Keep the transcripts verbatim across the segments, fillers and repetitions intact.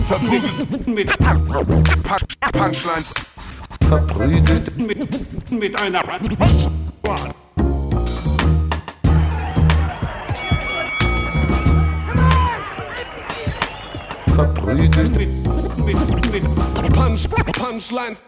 Verprügelt mit Punchlines. Verprügelt mit, mit einer Verprügelt mit, mit, mit Punch, Punchlines.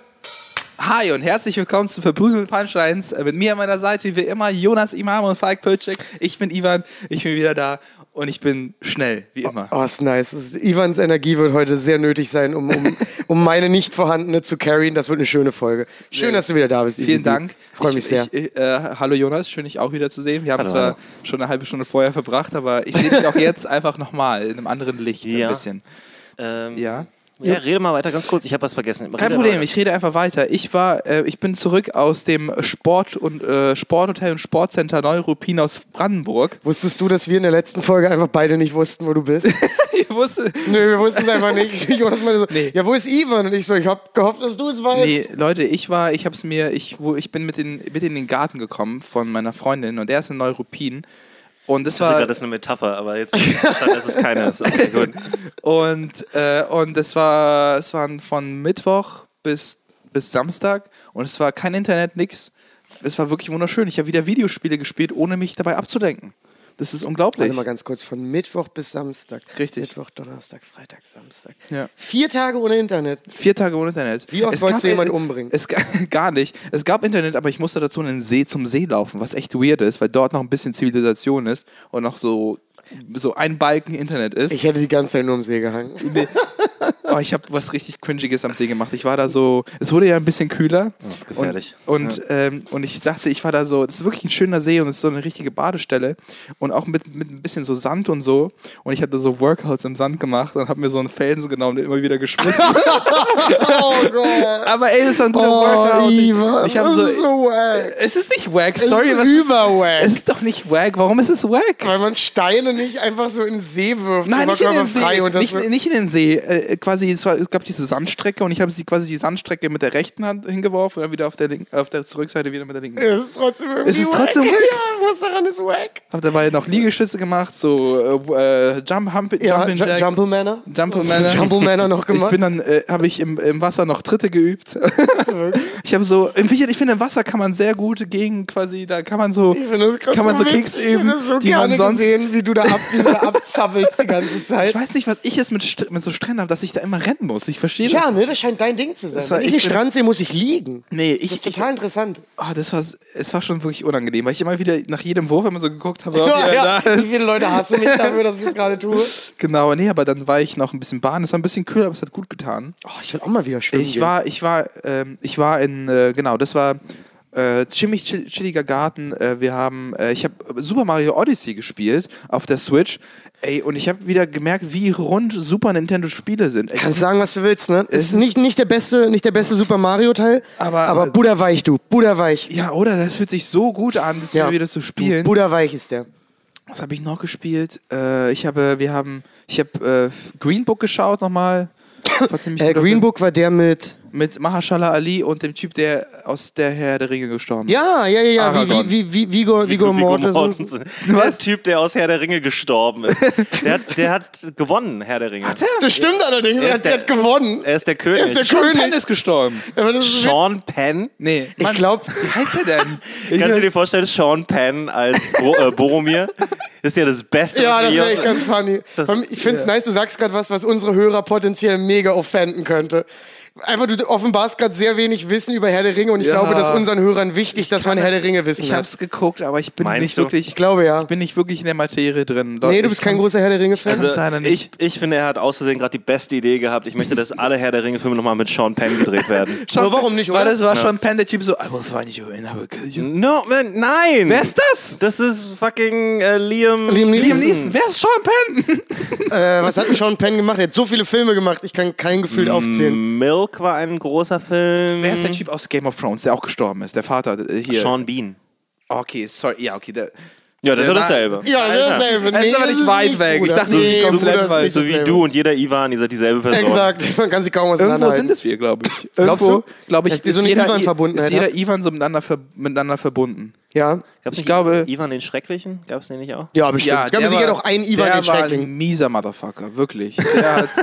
Hi und herzlich willkommen zu Verprügeln Punchlines. Mit mir an meiner Seite wie immer Jonas Imam und Falk Pölczek. Ich bin Ivan, ich bin wieder da und ich bin schnell, wie immer. Oh, ist nice. Das ist, Ivans Energie wird heute sehr nötig sein, um, um, um meine nicht vorhandene zu carryen. Das wird eine schöne Folge. Schön, dass du wieder da bist, Ivan. Vielen Dank. Freue mich ich, sehr. Ich, äh, hallo Jonas, schön dich auch wieder zu sehen. Wir haben Hallo, zwar hallo. schon eine halbe Stunde vorher verbracht, aber ich sehe dich auch jetzt einfach nochmal in einem anderen Licht Ja. ein bisschen. Ähm, Ja? Ja, rede mal weiter ganz kurz. Ich habe was vergessen. Kein Rede Problem, weiter. ich rede einfach weiter. Ich war, äh, ich bin zurück aus dem Sport- und äh, Sporthotel und Sportcenter Neuruppin aus Brandenburg. Wusstest du, dass wir in der letzten Folge einfach beide nicht wussten, wo du bist? Ich wusste, Nö, wir wussten es einfach nicht. Jonas meinte so, Nee. ja, wo ist Ivan? Und ich so, ich hab gehofft, dass du es weißt. nee, Leute, ich war, ich hab's mir, ich, wo, ich bin mit in, mit in den Garten gekommen von meiner Freundin und der ist in Neuruppin. Und das Ich dachte war gerade, das ist eine Metapher, aber jetzt ich verstanden, dass es keine ist. Okay, gut. und äh, und das war, es waren von Mittwoch bis bis Samstag und es war kein Internet, nix. Es war wirklich wunderschön. Ich habe wieder Videospiele gespielt, ohne mich dabei abzulenken. Das ist unglaublich. Warte mal ganz kurz, von Mittwoch bis Samstag. Richtig. Mittwoch, Donnerstag, Freitag, Samstag. Ja. Vier Tage ohne Internet. Vier Tage ohne Internet. Wie oft Es wolltest gab- du jemanden äh, umbringen? Es ga- gar nicht. Es gab Internet, aber ich musste dazu in den See zum See laufen, was echt weird ist, weil dort noch ein bisschen Zivilisation ist und noch so, so ein Balken Internet ist. Ich hätte die ganze Zeit nur im See gehangen. Oh, ich habe was richtig Cringiges am See gemacht. Ich war da so, es wurde ja ein bisschen kühler. Das ist gefährlich. Und, und, ähm, und ich dachte, ich war da so, es ist wirklich ein schöner See und es ist so eine richtige Badestelle. Und auch mit, mit ein bisschen so Sand und so. Und ich habe da so Workouts im Sand gemacht und habe mir so einen Felsen genommen, den immer wieder geschmissen. Oh Gott. Aber ey, das war ein guter Oh, Workout. Ivan, ich habe das so, ist so wack. es ist nicht wack, Es sorry. ist was überwack. Es ist doch nicht wack. Warum ist es wack? Weil man Steine nicht einfach so in den See wirft. Nein, nicht in den See. oberkörperfrei und das Nicht, wird- nicht in den See. Äh, quasi, es, war, es gab diese Sandstrecke und ich habe sie quasi die Sandstrecke mit der rechten Hand hingeworfen und dann wieder auf der, Link, auf der Zurückseite wieder mit der linken. Es ist trotzdem irgendwie Es ist wack. trotzdem wack. Ja, was daran ist wack. Hab dabei noch Liegestütze gemacht, so äh, Jump, Hump, Ja, Jumpin' Ju- Jack. Jumplemanner. Jumplemanner. Jumplemanner noch Ich gemacht. bin dann, äh, habe ich im, im Wasser noch Tritte geübt. Ich habe so, im- ich finde, im Wasser kann man sehr gut gegen quasi, da kann man so, Ich finde das grad kann man so witzig. Kicks Ich üben, finde das so die man gerne sonst. gesehen, wie du da, ab, wie du da abzappelst die ganze Zeit. Ich weiß nicht, was ich es mit, St- mit so Stränden habe, dass ich da immer rennen muss. Ich verstehe Ja, das. ne, das scheint dein Ding zu sein. Das war- Wenn ich ich einen bin- Strand sehe, muss ich liegen. Nee, ich, Das ist ich, total interessant. oh, das war, es war schon wirklich unangenehm, weil ich immer wieder nach jedem Wurf immer so geguckt habe, ob Ja, er ja. da Wie ist. viele Leute hassen mich dafür, dass ich es gerade tue? Genau, nee, aber dann war ich noch ein bisschen Bahn. Es war ein bisschen kühl, aber es hat gut getan. Oh, ich will auch mal wieder schwimmen Ich gehen. war, ich war, ähm, ich war in, äh, genau, das war äh, ziemlich chill- chilliger Garten. Äh, wir haben, äh, ich habe Super Mario Odyssey gespielt auf der Switch. Ey, und ich habe wieder gemerkt, wie rund Super Nintendo Spiele sind. Ey, Kannst sagen, was du willst, ne? Es ist nicht, nicht, der beste, nicht der beste Super Mario Teil, Aber- aber, aber butterweich, du. Butterweich. ja, oder? Das fühlt sich so gut an, das Ja. wieder zu spielen. Butterweich ist der. Was habe ich noch gespielt? Äh, ich habe, wir haben, ich habe äh, Green Book geschaut nochmal. War ziemlich Äh, guter Green Film. Book war der mit. Mit Mahershala Ali und dem Typ, der aus der Herr der Ringe gestorben ist. Ja, ja, ja, ja. Wie, Aragorn. wie, wie, wie, Vigor, Vigor Mortensen. Mortensen. Der Typ, der aus Herr der Ringe gestorben ist. Der hat, der hat gewonnen, Herr der Ringe. Das stimmt allerdings, Er er ist hat, der hat der- gewonnen. Er ist der Er König. ist der Sean König. Penn ist gestorben. Aber das ist Sean Penn? Nee, Ich Mann, glaub- wie heißt er denn? Ich Kannst du dir vorstellen, Sean Penn als Bo äh, Boromir? Ist ja das Beste. Ja, was das wir wäre hier- echt ganz funny. Das- Vor allem, ich finde es nice, du sagst gerade was, was unsere Hörer potenziell mega offenden könnte. Einfach, du offenbarst gerade sehr wenig Wissen über Herr der Ringe und ich Ja. glaube, dass unseren Hörern wichtig, dass man Herr der Ringe wissen Ich hat. hab's geguckt, aber ich bin Meinst nicht du? wirklich. Ich glaube, ja. Ich bin nicht wirklich in der Materie drin. Nee, du Ich bist kein kann's- großer Herr der Ringe-Fan? Also- leider nicht. Ich, ich finde, er hat aus Versehen gerade die beste Idee gehabt. Ich möchte, dass alle Herr der Ringe-Filme nochmal mit Sean Penn gedreht werden. Sean Aber warum nicht, Weil oder? das war schon Penn, der Typ so, I will find you and I will kill you. No, man, nein! Wer ist das? Das ist fucking äh, Liam... Liam Neeson. Liam Neeson. Wer ist Sean Penn? äh, was hat denn Sean Penn gemacht? Er hat so viele Filme gemacht, ich kann kein Gefühl aufzählen. Milk war ein großer Film. Wer ist der Typ aus Game of Thrones, der auch gestorben ist? Der Vater äh, hier. Sean Bean. Okay, sorry. Ja, okay. Der, Ja, das ist Ja, ja dasselbe. Ja, das ist dasselbe. Das ist aber nicht weit weg. Ich Bruder. dachte, die Bruder, komplett das ist weit. nicht So wie dasselbe. du und jeder Ivan, ihr seid dieselbe Person. Exakt, man kann sie kaum Irgendwo auseinanderhalten. sind es wir, glaube ich. Glaubst Irgendwo, du? glaube ich, Dass die so ist eine jeder, Ivan-Verbundenheit ist jeder Ivan so miteinander, ver miteinander verbunden. Ja, Gab's Ich nicht glaube- Ivan den Schrecklichen? Gab es den nicht auch? ja, bestimmt. Ja, ich glaube, der sicher war- noch einen Ivan der den war Schreckling. ein mieser Motherfucker, wirklich. Der hat,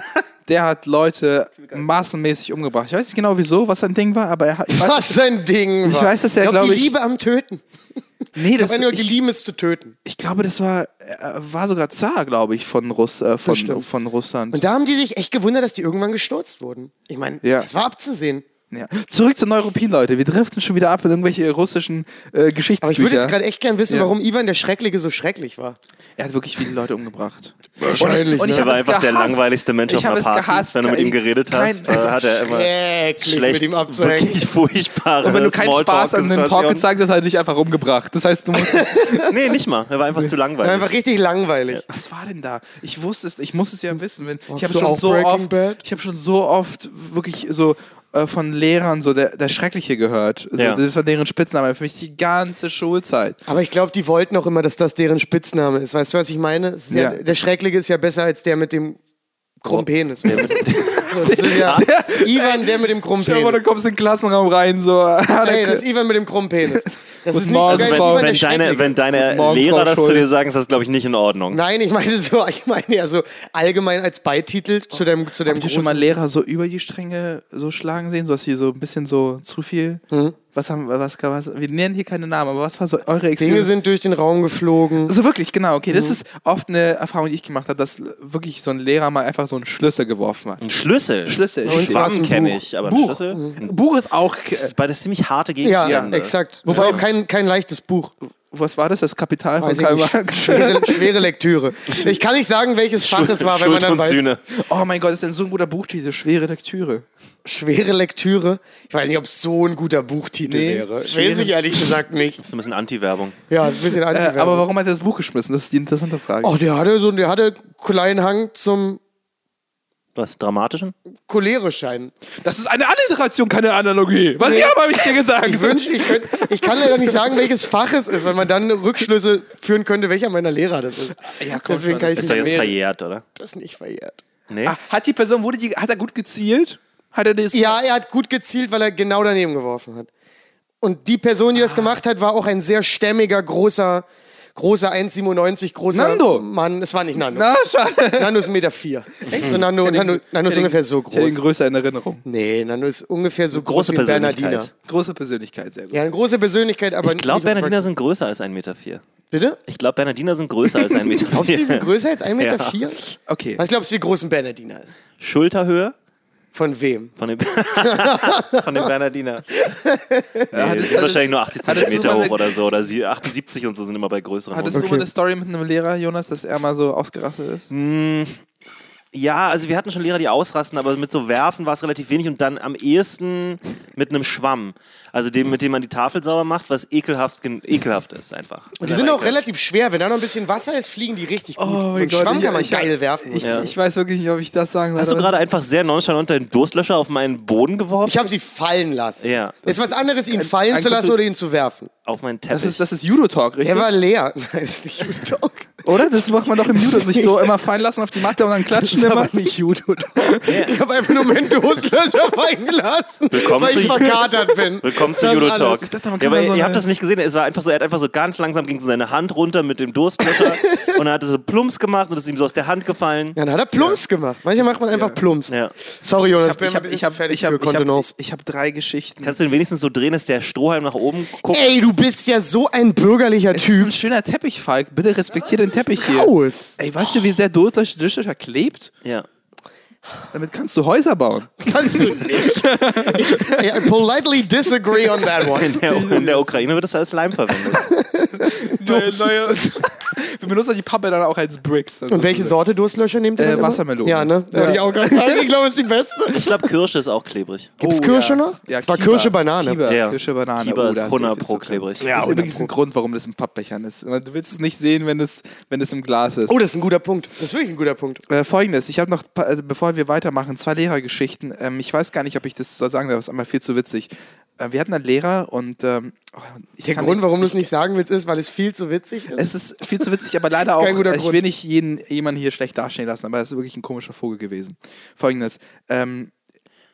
der hat Leute massenmäßig umgebracht. Ich weiß nicht genau wieso, was sein Ding war, aber er hat... Ich weiß, Was sein Ding war. Ich weiß, dass er, ich glaube, glaub die ich- Liebe am Töten. nee, Ich das, glaube, die ich, lieben es zu töten. ich glaube, das war, er war sogar Zar, glaube ich, von, Russ, äh, von, Bestimmt. von Russland. Und da haben die sich echt gewundert, dass die irgendwann gestürzt wurden. Ich meine, Ja. das war abzusehen. Ja. Zurück zu Neuruppin, Leute. Wir driften schon wieder ab in irgendwelche russischen äh, Geschichtsbücher. Aber ich würde jetzt gerade echt gern wissen, Ja. warum Ivan der Schreckliche so schrecklich war. Er hat wirklich viele Leute umgebracht. Wahrscheinlich, Und ich Er hab war es einfach der gehasst. langweiligste Mensch Ich auf hab einer es Party. gehasst. Wenn du mit ihm Kein- geredet hast, kein- äh, hat er immer Schrecklich, schlecht, mit ihm abzuhängen. wirklich furchtbare Und wenn du keinen Spaß an dem Talk Smalltalk-Situationen. gezeigt hast, hat er dich einfach umgebracht. Das heißt, du musst es Nee, nicht mal. Er war einfach zu War langweilig. einfach richtig langweilig. Was war denn da? Ich wusste es, ich muss es ja wissen. Wenn, ich habe du schon auch so Breaking oft, Bad? ich habe schon so oft wirklich so äh, von Lehrern so der, der Schreckliche gehört. So, Ja. Das war deren Spitzname für mich die ganze Schulzeit. Aber ich glaube, die wollten auch immer, dass das deren Spitzname ist. Weißt du, was ich meine? Es ist ja. Ja. Der Schreckliche ist ja besser als der mit dem krummen Penis. so, das ist ja Ivan, der mit dem krummen Schau mal, du Penis. kommst in den Klassenraum rein, so. Ey, das ist Ivan mit dem krummen Penis. Das ist nicht so Morgen, geil. Frau- Ivan, der wenn, deine, Schreckliche. wenn deine Morgen, Lehrer Frau das zu dir Schulz. sagen, ist das, glaube ich, nicht in Ordnung. Nein, ich meine so, ich meine ja so allgemein als Beititel zu dem, zu dem Habt ihr schon großen... mal Lehrer so über die Stränge so schlagen sehen, so dass sie so ein bisschen so zu viel? Was haben, was, was, wir nennen hier keine Namen, aber was war so eure Dinge Experience? sind durch den Raum geflogen. So wirklich, genau, okay. Das ist oft eine Erfahrung, die ich gemacht habe, dass wirklich so ein Lehrer mal einfach so einen Schlüssel geworfen hat. Ein Schlüssel. Schlüssel. Und zwar Schwamm ein kenne Buch. ich, aber ein Buch. Schlüssel? Ein Buch ist auch. Das ist beides ziemlich harte Ja, Gegenstände. exakt. Das war auch kein, kein leichtes Buch. Was war das? Das Kapital von Weiß ich Karl nicht. Marx? Schwere, schwere Lektüre. Ich kann nicht sagen, welches Fach es war, wenn man Schuld dann und weiß. Sühne. Oh mein Gott, das ist ein so ein guter Buchtitel. Schwere Lektüre. Schwere Lektüre. Ich weiß nicht, ob es so ein guter Buchtitel Nee, wäre. Weiß schwere- ich ehrlich gesagt nicht. Das ist ein bisschen Anti-Werbung. Ja, ist ein bisschen Äh, anti aber warum hat er das Buch geschmissen? Das ist die interessante Frage. Oh, der hatte so, der hatte kleinen Hang zum Was, dramatischen? Cholerischein. Das ist eine Alliteration, keine Analogie. Was Nee. ja, habe ich dir gesagt. Ich wünschte, ich könnte, ich kann leider nicht sagen, welches Fach es ist, weil man dann Rückschlüsse führen könnte, welcher meiner Lehrer das ist. Ja, komm Deswegen schon, kann ich das Ist doch nicht jetzt mehr. verjährt, oder? Das ist nicht verjährt. Nee? Ah, hat die Person, wurde die, hat er gut gezielt? Hat er das? Ja, er hat gut gezielt, weil er genau daneben geworfen hat. Und die Person, die das gemacht hat, war auch ein sehr stämmiger, großer, großer eins Komma siebenundneunzig großer Nando. Mann. Es war nicht Nando. Na, schade. Nando ist eins Komma vier Meter. So Nando, Nando, Nando ist ungefähr so Ich hätte ihn groß. größer in Erinnerung. Nee, Nando ist ungefähr so Große groß wie ein Persönlichkeit. Bernardiner. Große Persönlichkeit, sehr gut. Ja, eine große Persönlichkeit, aber Ich glaube, nicht Bernardiner aufwachsen. sind größer als ein Meter. vier. Bitte? Ich glaube, Bernardiner sind größer als ein Meter. Glaubst du, die sind größer als eins Komma Ja. vier Meter? Okay. Was glaubst du, wie groß ein Bernardiner ist? Schulterhöhe Von wem? von dem, von dem Bernardiner. Nee, hat die es- sind hat es- wahrscheinlich nur achtzig hattest du Zentimeter mal eine- hoch oder so. Oder sie- achtundsiebzig und so sind immer bei größeren Hattest Hunden. du mal eine Story mit einem Lehrer, Jonas, dass er mal so ausgerastet ist? Ja, also wir hatten schon Lehrer, die ausrasten, aber mit so Werfen war es relativ wenig und dann am ehesten mit einem Schwamm. Also dem, mit dem man die Tafel sauber macht, was ekelhaft, gen- ekelhaft ist einfach. Und die sind auch relativ schwer. Wenn da noch ein bisschen Wasser ist, fliegen die richtig gut. Oh mein Und Gott, Schwamm ich- kann man ich- geil werfen. Ich, Ja. ich weiß wirklich nicht, ob ich das sagen soll. Hast du aber gerade es- einfach sehr nonchalant deinen Durstlöscher auf meinen Boden geworfen? Ich habe sie fallen lassen. Ja. Ist was anderes, ihn fallen ein zu lassen Kumpel- oder ihn zu werfen. Auf meinen Das Teppich. ist, das ist Judo-Talk, richtig? Er war leer. Nein, das ist nicht Judo Talk. Oder? Das macht man doch im Judo, sich so immer fallen lassen auf die Matte und dann Das klatschen ist immer. aber nicht Judo Talk. Ich habe einfach nur meinen Durstlöscher fallen gelassen, Willkommen weil zu- ich verkatert bin. Willkommen zu Das Judo alles. Talk. Ich dachte, man Ja, kann aber da so ihr habt eine- das nicht gesehen. Es war einfach so, er hat einfach so ganz langsam ging so seine Hand runter mit dem Durstlöscher und er hatte so Plumps gemacht und es ist ihm so aus der Hand gefallen. Ja, dann hat er Plumps gemacht. Manchmal macht man einfach Plumps. Ja. Sorry, Jonas, Ich habe ich hab, ich hab, fertig ich hab, für ich hab, Kontenance. ich hab drei Geschichten. Kannst du den wenigstens so drehen, dass der Strohhalm nach oben guckt? Ey, du bist ja so ein bürgerlicher Es ist Typ. ein schöner Teppich, Falk. Bitte respektier den Teppich hier. Raus. Ey, weißt du, wie sehr Durchschnitter klebt? Ja. Damit kannst du Häuser bauen. Kannst du nicht. Ich, I politely disagree on that one. In der, in der Ukraine wird das als Leim verwendet. Neue, neue, wir benutzen die Pappe dann auch als Bricks. Und welche Sorte Durstlöscher nehmt ihr? Äh, dann immer? Wassermelone. Ja, ne? Ja. Ja. Ich auch gerade sagen. Ich glaube, das ist die beste. Ich glaube, Kirsche ist auch klebrig. Gibt's Oh, Kirsche ja. noch? Ja, Es war Kiba. Kirsche, Banane. Kiba, Ja. Kirsche, Banane. Kiba oh, ist da hundert sehr viel pro Zucker. klebrig. Das Ja, ist hundert übrigens ein Grund, warum das in Pappbechern ist. Du willst es nicht sehen, wenn es, wenn es im Glas ist. Oh, das ist ein guter Punkt. Das ist wirklich ein guter Punkt. Äh, Folgendes, ich habe noch, pa- äh, bevor wir weitermachen, zwei Lehrergeschichten. Ähm, ich weiß gar nicht, ob ich das so sagen darf, das ist einmal viel zu witzig. Äh, wir hatten einen Lehrer und ähm, oh, ich Der kann Grund, nicht- warum du es nicht sagen willst, ist, weil es viel zu witzig ist. Es ist viel zu witzig, aber leider auch, kein guter ich Grund. will nicht jeden, jemanden hier schlecht dastehen lassen, aber es ist wirklich ein komischer Vogel gewesen. Folgendes, ähm,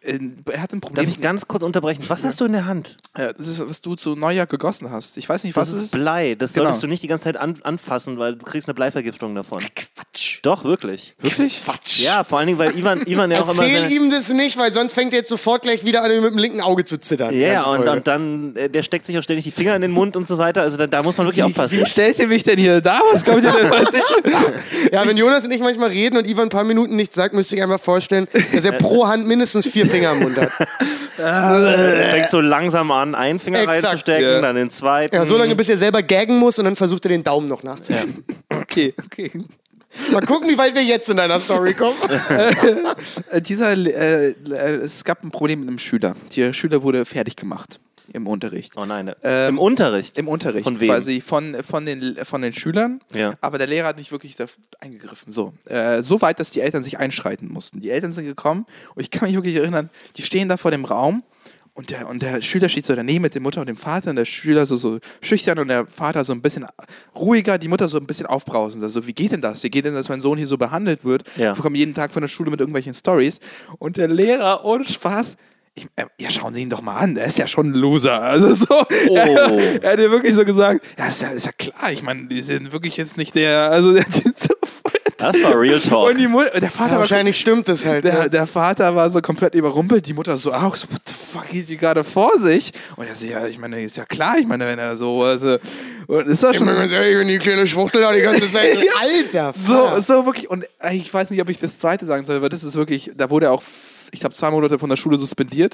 äh, er hat ein Problem. Darf ich ganz kurz unterbrechen? Was hast du in der Hand? Äh, das ist, was du zu Neujahr gegossen hast. Ich weiß nicht, was Das es ist ist. Blei. Das Genau. solltest du nicht die ganze Zeit an, anfassen, weil du kriegst eine Bleivergiftung davon. Quatsch. Doch, wirklich. Wirklich? Quatsch. Ja, vor allen Dingen, weil Ivan, Ivan ja auch immer Erzähl seine, ihm das nicht, weil sonst fängt er jetzt sofort gleich wieder an, mit dem linken Auge zu zittern. Ja, Ganze und, Folge. und dann, äh, der steckt sich auch ständig die Finger in den Mund und so weiter. Also da, da muss man wirklich aufpassen. Wie stellt ihr mich denn hier da? Was kommt ihr denn? Weiß ich? Ja, wenn Jonas und ich manchmal reden und Ivan ein paar Minuten nichts sagt, müsst ihr euch einfach vorstellen, dass er pro Hand mindestens vier Finger im Mund hat. Fängt so langsam an, einen Finger Exakt. reinzustecken, Ja. dann den zweiten. Ja, so lange, bis er selber gaggen muss und dann versucht er den Daumen noch nachzuziehen. Okay, okay. Mal gucken, wie weit wir jetzt in deiner Story kommen. Äh, dieser, äh, äh, es gab ein Problem mit einem Schüler. Der Schüler wurde fertig gemacht im Unterricht. Oh nein, Ähm, im Unterricht. Im Unterricht, Von wem? quasi von, von, den, von den Schülern. Ja. Aber der Lehrer hat nicht wirklich da eingegriffen. So. Äh, so weit, dass die Eltern sich einschreiten mussten. Die Eltern sind gekommen und ich kann mich wirklich erinnern, die stehen da vor dem Raum und der, und der Schüler steht so daneben mit der Mutter und dem Vater und der Schüler so, so schüchtern und der Vater so ein bisschen ruhiger, die Mutter so ein bisschen aufbrausend. Also, wie geht denn das? Wie geht denn, dass mein Sohn hier so behandelt wird? Ja. Wir kommen jeden Tag von der Schule mit irgendwelchen Stories und der Lehrer, ohne Spaß, ich, äh, ja, schauen Sie ihn doch mal an, der ist ja schon ein Loser. Also so, Oh. er, er hat ja wirklich so gesagt, ja, ist ja, ist ja klar, ich meine, die sind wirklich jetzt nicht der, also der hat so voll. Das war Real Talk. Und die Mutter, der Vater Ja, war wahrscheinlich stimmt das halt. der, Ne? der Vater war so komplett überrumpelt, die Mutter so auch, so, what the fuck geht die gerade vor sich? Und er so, ja, ich meine, ist ja klar, ich meine, wenn er so, also, und ist das Ich schon meine, ganz ehrlich, wenn die kleine Schwuchtel da die ganze Zeit. Alter! so, Vater. so wirklich, und äh, ich weiß nicht, ob ich das zweite sagen soll, weil das ist wirklich, da wurde er auch, ich glaube, zwei Monate von der Schule suspendiert.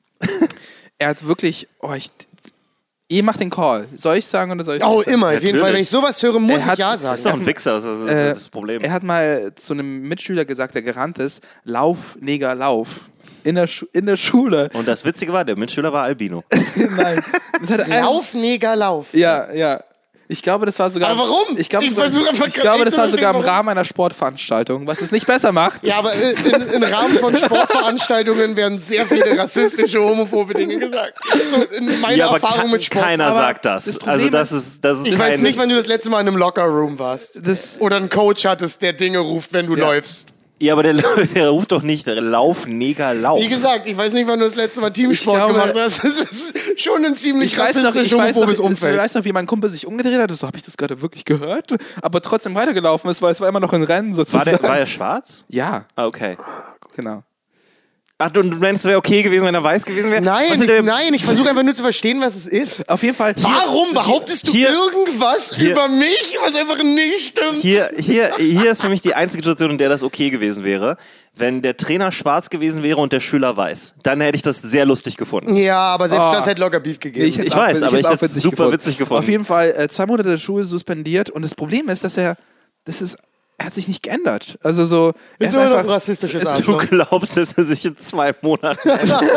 Er hat wirklich, oh, ich, ihr macht den Call. Soll ich sagen oder soll ich Oh, nicht sagen? immer, auf jeden Natürlich. Fall. Wenn ich sowas höre, muss Er hat- ich ja Das sagen. ist doch ein Wichser, das ist, das Äh, ist das Problem. Er hat mal zu einem Mitschüler gesagt, der gerannt ist, lauf, Neger, lauf. In der, Schu- in der Schule. Und das Witzige war, der Mitschüler war Albino. Nein. Das hat er- Lauf, Neger, lauf. Ja, ja. Ich glaube, das war sogar. Aber warum? Ich, glaube, Ich das war- versuche einfach ich glaube, das war gerade sogar im warum. Rahmen einer Sportveranstaltung, was es nicht besser macht. Ja, aber äh, in, im Rahmen von Sportveranstaltungen werden sehr viele rassistische, homophobe Dinge gesagt. So in meiner Ja, aber Erfahrung ke- mit Sport. keiner Aber sagt das. das Problem also das ist- ist, das ist Ich weiß kein, nicht, wann du das letzte Mal in einem Lockerroom warst. Das, Oder einen Coach hattest, der Dinge ruft, wenn du Ja. läufst. Ja, aber der, der ruft doch nicht, Lauf, Neger, Lauf. Wie gesagt, ich weiß nicht, wann du das letzte Mal Teamsport Ich glaube- gemacht hast. Das ist schon ein ziemlich ich weiß noch, rassistisch, ich weiß noch, homophobes ich Umfeld. weiß noch, wie mein Kumpel sich umgedreht hat. So, habe ich das gerade wirklich gehört? Aber trotzdem weitergelaufen ist, weil es war immer noch ein Rennen war, sozusagen. der, war er schwarz? ja, Ah, okay. genau. Ach, du, du meinst, es wäre okay gewesen, wenn er weiß gewesen wäre? Nein, Was ich, ist der- nein, ich versuche einfach nur zu verstehen, was es ist. Auf jeden Fall. Warum behauptest du hier- irgendwas hier- über mich, was einfach nicht stimmt? Hier, hier, hier ist für mich die einzige Situation, in der das okay gewesen wäre. Wenn der Trainer schwarz gewesen wäre und der Schüler weiß. Dann hätte ich das sehr lustig gefunden. Ja, aber selbst Oh. das hätte locker Beef gegeben. hätt's Ich auch- weiß, aber hätt's ich auch hätte es super witzig gefunden. Auf jeden Fall äh, zwei Monate der Schule suspendiert und das Problem ist, dass er, das ist, er hat sich nicht geändert. Also so, er Ist ist immer noch einfach, rassistisches es- Du Arschloch. glaubst, dass er sich in zwei Monaten...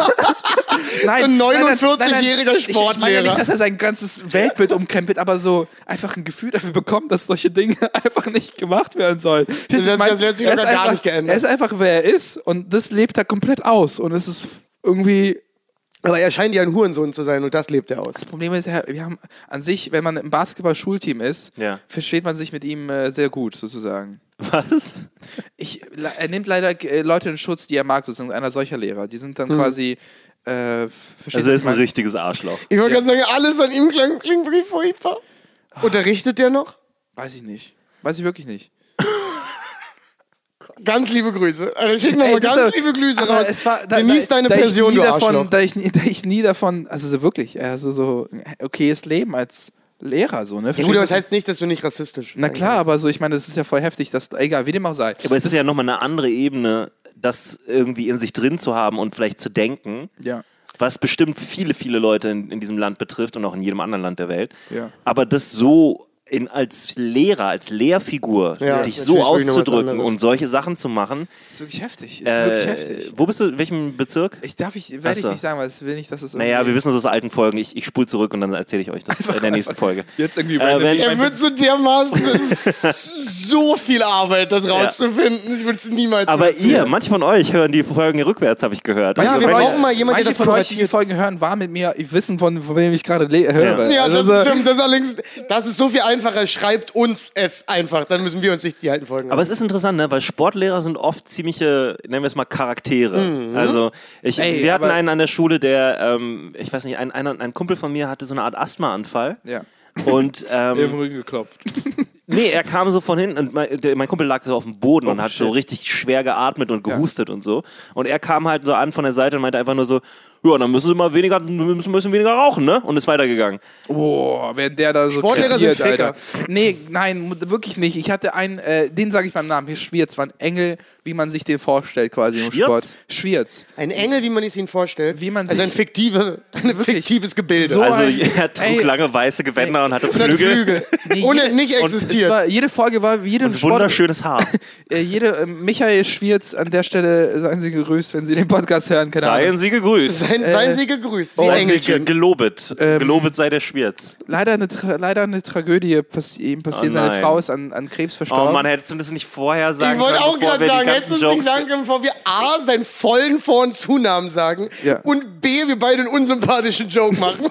Nein, Ein nein, nein, neunundvierzigjähriger nein, nein. Ich- Ich meine ja Sportlehrer. nicht, dass er sein ganzes Weltbild umkrempelt, aber so einfach ein Gefühl dafür bekommt, dass solche Dinge einfach nicht gemacht werden sollen. Das hat- das hat sich er locker ist gar einfach- nicht geändert. Er ist einfach, wer er ist und das lebt er komplett aus und es ist irgendwie... Aber er scheint ja ein Hurensohn zu sein und das lebt er aus. Das Problem ist, ja, wir haben an sich, wenn man im Basketball-Schulteam ist, Ja. versteht man sich mit ihm äh, sehr gut, sozusagen. Was? Ich, le- er nimmt leider äh, Leute in Schutz, die er mag, sozusagen einer solcher Lehrer. Die sind dann quasi. Äh, versteht Also er ist man- ein richtiges Arschloch. Ich wollte gerade sagen, alles an ihm klingt, klingt wirklich furchtbar. Unterrichtet der noch? Weiß ich nicht. Weiß ich wirklich nicht. Ganz liebe Grüße. Also schick mir Ey, mal das ganz ist- liebe Grüße aber raus. es war, da, Genieß da, deine da ich Pension, nie du davon, Arschloch. da ich, nie- da ich nie davon, also so wirklich, also so ein okayes Leben als Lehrer, so, ne? Ja, Versteht gut, aber das man? heißt nicht, dass du nicht rassistisch Na sein klar, kannst. aber so, ich meine, das ist ja voll heftig, dass, egal, wie dem auch sei. Aber es ist ja nochmal eine andere Ebene, das irgendwie in sich drin zu haben und vielleicht zu denken, Ja. was bestimmt viele, viele Leute in, in diesem Land betrifft und auch in jedem anderen Land der Welt. Ja. Aber das so in, als Lehrer, als Lehrfigur, Ja, dich das ist so natürlich wirklich noch was auszudrücken anderes. und solche Sachen zu machen. Das ist wirklich heftig. Das ist wirklich Äh, heftig. wo bist du? In welchem Bezirk? Ich darf ich, Ach werde ich so. nicht sagen, weil ich will nicht, dass es Naja, wir irgendwie- wissen es aus alten Folgen. Ich, ich spule zurück und dann erzähle ich euch das in der nächsten Folge. Jetzt irgendwie Äh, random, wenn- wie ich Er mein- wird so dermaßen, das ist so viel Arbeit, das rauszufinden. Ich würde es niemals Aber mehr tun. ihr, manche von euch hören die Folgen rückwärts, habe ich gehört. Ja, Also wir wenn brauchen ihr- mal jemanden, der Manche das von euch, die die kuratiert. Folgen hören, war mit mir, ich wissen, von, von wem ich gerade le- höre. Ja, Also das so- ist stimmt. Das ist allerdings, das ist so viel einfacher einfacher, schreibt uns es einfach, dann müssen wir uns nicht die alten Folgen Aber es ist interessant, ne? Weil Sportlehrer sind oft ziemliche, nennen wir es mal, Charaktere. Mhm. Also ich, Ey, wir hatten aber- einen an der Schule, der, ähm, ich weiß nicht, ein, ein, ein Kumpel von mir hatte so eine Art Asthmaanfall. Ja. Und ähm, Rücken geklopft. nee, er kam so von hinten und mein, der, mein Kumpel lag so auf dem Boden Oh, und hat shit. so richtig schwer geatmet und gehustet und so. Und er kam halt so an von der Seite und meinte einfach nur so, ja, dann müssen Sie mal weniger, müssen ein bisschen weniger rauchen, ne? Und ist weitergegangen. Boah, wenn der da so Sportlehrer krepiert, sind Ficker. Alter. Nee, nein, mu- wirklich nicht. Ich hatte einen, äh, den sage ich beim Namen, hier Schwierz, war ein Engel, wie man sich den vorstellt quasi im Schwierz? Sport. Schwierz. Ein Engel, wie man es ihnen vorstellt. Wie man also sich- ein, fiktive, ein fiktives Gebilde. So Also ein- er trug ey. lange weiße Gewänder und hatte Und hat Flügel. Flügel. Nee, Ohne jede- nicht und Es existiert. war, jede Folge war, jede Und Sport, wunderschönes Haar. äh, jede, äh, Michael Schwierz, an der Stelle seien Sie gegrüßt, wenn Sie den Podcast hören, keine Seien Ahnung. Sie gegrüßt. Seien, seien Sie gegrüßt, Sie Seien Sie ge- Engelchen. gelobet. Ähm, gelobet sei der Schwierz. Leider eine, Tra leider eine Tragödie passi ihm passiert. Oh Seine nein. Frau ist an, an Krebs Oh verstorben. man, hättest du das nicht vorher sagen Ich wollte können, auch bevor gerade wir die sagen, ganzen hättest du es nicht Jokes- sagen können, bevor wir A, seinen vollen Vor- und Zunamen sagen Ja. und B, wir beide einen unsympathischen Joke machen.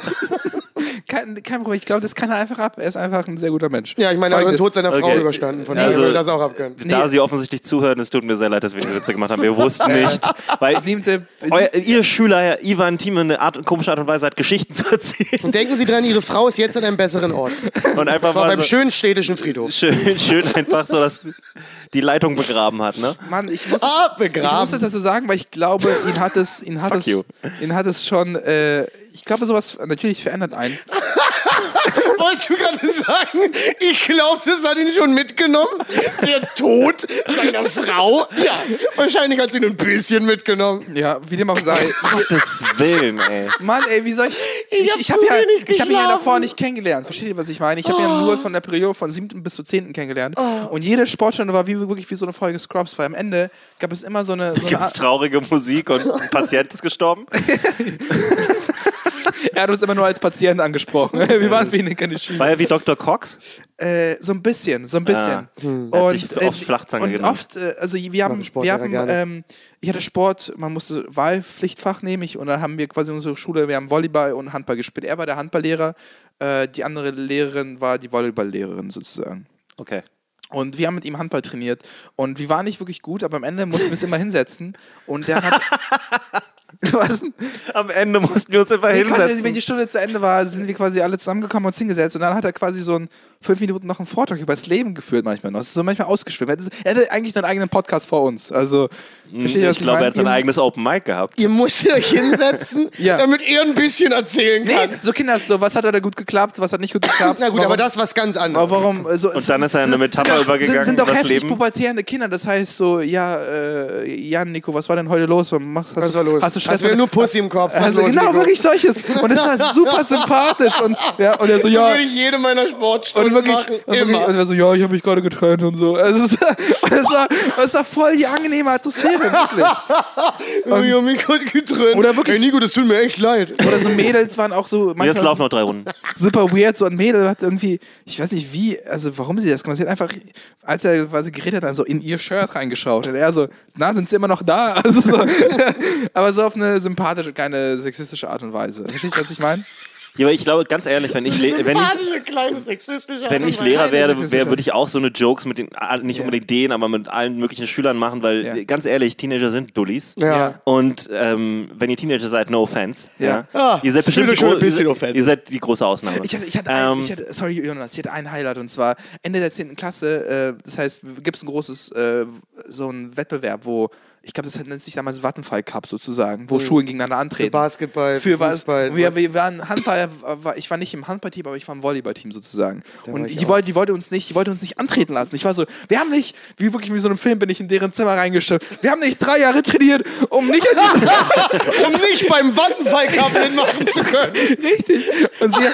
kein, kein Problem, ich glaube, das kann er einfach ab. Er ist einfach ein sehr guter Mensch. Ja, ich meine, er hat den Folgendes- Tod seiner Frau Okay. überstanden, von Also- daher will das auch abkönnen. Da Sie offensichtlich zuhören, es tut mir sehr leid, dass wir diese Witze gemacht haben. Wir wussten nicht, weil Siebte, euer, ihr Schüler, Herr Ivan Thieme, eine Art, komische Art und Weise hat, Geschichten zu erzählen. Und denken Sie dran, Ihre Frau ist jetzt an einem besseren Ort. Und einfach Das war mal beim so schönen städtischen Friedhof. schön, schön einfach so, dass die Leitung begraben hat, ne? Mann, ich muss, Ah, es, ich begraben. muss es dazu sagen, weil ich glaube, ihn hat es, ihn hat Fuck es, you. ihn hat es schon, äh, ich glaube, sowas natürlich verändert einen. Wolltest du gerade sagen, ich glaube, das hat ihn schon mitgenommen? Der Tod seiner Frau? Ja, wahrscheinlich hat sie ihn ein bisschen mitgenommen. Ja, wie dem auch sei. Gottes Willen, ey. Mann, ey, wie soll ich. Ich Ich, hab ich zu habe ja, wenig ich hab ihn ja geschlafen. davor nicht kennengelernt. Versteht ihr, was ich meine? Ich habe ihn ja nur von der Periode von siebten bis zur zehnten kennengelernt. Oh. Und jede Sportstunde war wie, wirklich wie so eine Folge Scrubs, weil am Ende gab es immer so eine. So eine Gibt es traurige Musik und ein Patient ist gestorben? er hat uns immer nur als Patient angesprochen. Wir waren für ihn keine Schiene. War er wie Doktor Cox? Äh, so ein bisschen, so ein bisschen. Ah. Er hat dich oft äh, Flachzange und genannt. oft, äh, also wir haben, Machen Sportlehrer wir haben gerne. ähm, ich hatte Sport, man musste Wahlpflichtfach nehmen ich, und dann haben wir quasi unsere Schule, wir haben Volleyball und Handball gespielt. Er war der Handballlehrer, äh, die andere Lehrerin war die Volleyballlehrerin sozusagen. Okay. Und wir haben mit ihm Handball trainiert und wir waren nicht wirklich gut, aber am Ende mussten wir es immer hinsetzen und der hat... Was denn? Am Ende mussten wir uns immer Nee, quasi, hinsetzen. wenn die Stunde zu Ende war, sind wir quasi alle zusammengekommen und uns hingesetzt und dann hat er quasi so ein fünf Minuten noch einen Vortrag über das Leben geführt manchmal noch. Das ist so manchmal ausgeschwimmt. Er, ist, er hatte eigentlich einen eigenen Podcast vor uns. Also, versteht ihr, was ich glaube, er hat sein meine? eigenes Open Mic gehabt. Ihr müsst euch hinsetzen, Ja. damit er ein bisschen erzählen kann. Nee, so Kinder ist so, was hat da gut geklappt, was hat nicht gut geklappt. Na gut, warum, aber das was ganz anderes. Warum, äh, so, Und dann ist er in eine Metapher sind, übergegangen, Sind, sind doch das heftig Leben. pubertierende Kinder. Das heißt so, ja, äh, Jan, Nico, was war denn heute los? Was machst, hast Was du, war los? Hast du Stress Hast du mit- nur Pussy im Kopf? Was Also, los, genau, Nico? wirklich solches. Und das war super sympathisch. Und, ja, und er so, So ja. würde ich jede meiner Und Sportstunden wirklich, machen. und, wirklich, Immer. und er so, ja, ich habe mich gerade getrennt und so. Also, es, ist, und es, war, es war voll die angenehme Atmosphäre, wirklich. Oh, ich hab mich gerade getrennt. Oder wirklich- Hey Nico, das tut mir echt leid. Oder so Mädels waren auch so Jetzt manchmal laufen noch drei Runden. super weird. So ein Mädel hat irgendwie, ich weiß nicht wie, also warum sie das gemacht hat. Sie hat einfach, als er quasi geredet hat, dann so in ihr Shirt reingeschaut. Und er so, na, sind sie immer noch da? Also so, aber so auf eine sympathische, keine sexistische Art und Weise. Versteht ihr, was ich meine? Ja, aber ich glaube, ganz ehrlich, wenn ich, le- wenn ich, Sympathische, kleine, sexistische wenn ich Art und Lehrer Weise. wäre, wär, würde ich auch so eine Jokes mit den, ah, nicht Ja. unbedingt denen, aber mit allen möglichen Schülern machen, weil, Ja. äh, ganz ehrlich, Teenager sind Dullis. Ja. Und ähm, wenn ihr Teenager seid, no offense. Ja. Ah, ihr seid bestimmt fühlt die, euch schon gro ein bisschen ihr, offended. ihr seid die große Ausnahme. Ich hatte, ich hatte, ein, Ähm, ich hatte sorry Jonas, ich hatte ein Highlight und zwar Ende der zehnten Klasse, äh, das heißt, gibt es ein großes, äh, so ein Wettbewerb, wo, ich glaube, das nennt sich damals Vattenfall Cup sozusagen, wo Schulen gegeneinander Für antreten. Basketball, Für was, Fußball. wir, wir waren Handball, war, ich war nicht im Handballteam, aber ich war im Volleyballteam sozusagen. Da Und war ich die auch. wollte, die wollte uns nicht, die wollte uns nicht antreten lassen. Ich war so, wir haben nicht, wie wirklich wie so einem Film bin ich in deren Zimmer reingestellt. Wir haben nicht drei Jahre trainiert, um nicht an die um nicht beim Vattenfall-Cup mitmachen zu können. richtig. Und sie,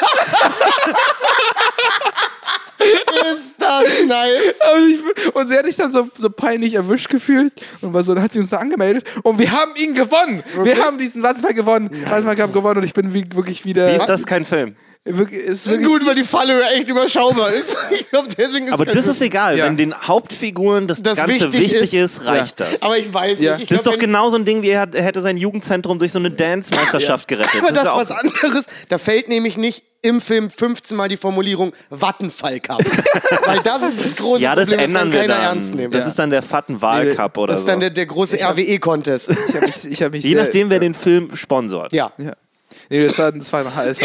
Ist das nice. Und, ich, und sie hat sich dann so, so peinlich erwischt gefühlt und war so, dann hat sie uns da angemeldet und wir haben ihn gewonnen. Wir haben diesen Vattenfall gewonnen, Vattenfall Cup gewonnen und ich bin wie, wirklich wieder. Wie ist das kein Film? Wirklich, ist wirklich, Gut, weil die Falle echt überschaubar ist. Ich glaube, deswegen ist Aber kein das ist Glück. egal. Ja. Wenn den Hauptfiguren das, Das Ganze wichtig wichtig ist. ist, reicht Ja. das. Aber ich weiß Ja. nicht. Ich Das ist glaub, doch wenn- genau so ein Ding, wie er, hat, er hätte sein Jugendzentrum durch so eine Dance-Meisterschaft gerettet. Aber das ist ist ja was anderes. Da fällt nämlich nicht im Film fünfzehn Mal die Formulierung Vattenfall Cup. Weil das ist das große Ja, das Problem, ändern das wir kann keiner dann. ernst nehmen. Das Ja. ist dann der Fatten-Wahlcup oder Das ist so. dann der, der große R W E-Contest. ich habe mich, ich hab mich Je sehr, nachdem, wer den Film sponsort. Ja. Ja. Nee, das war, das war ein Hals.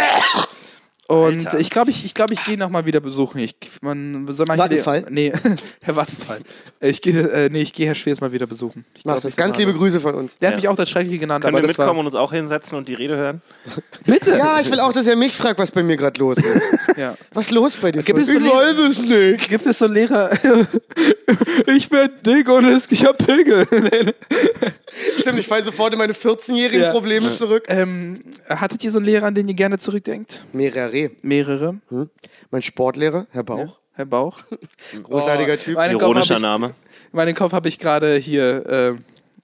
Und Alter. ich glaube, ich, ich, glaub, ich gehe nochmal wieder besuchen. Ich, man, soll man Vattenfall? Nee, Herr Vattenfall. Ich gehe äh, nee, ich geh Herr Schwers mal wieder besuchen. Ich Mach glaub, das. ich Ganz kann liebe mal- Grüße von uns. Der hat Ja. mich auch das Schreckliche genannt, Können aber wir das mitkommen war... und uns auch hinsetzen und die Rede hören? Bitte! Ja, ich will auch, dass er mich fragt, was bei mir gerade los ist. Ja. Was ist los bei dir? Gibt es ich so Lehrer- weiß es nicht. Gibt es so Lehrer... ich bin dick und ich hab Pickel. Stimmt, ich falle sofort in meine vierzehnjährigen Ja. Probleme zurück. ähm, hattet ihr so einen Lehrer, an den ihr gerne zurückdenkt? Mehrere. Mehrere? Hm? Mein Sportlehrer, Herr Bauch. Herr Bauch? Großartiger Oh, Typ. Meinen Kopf Ironischer hab ich- Name. Meinen Kopf habe ich gerade hier... Äh,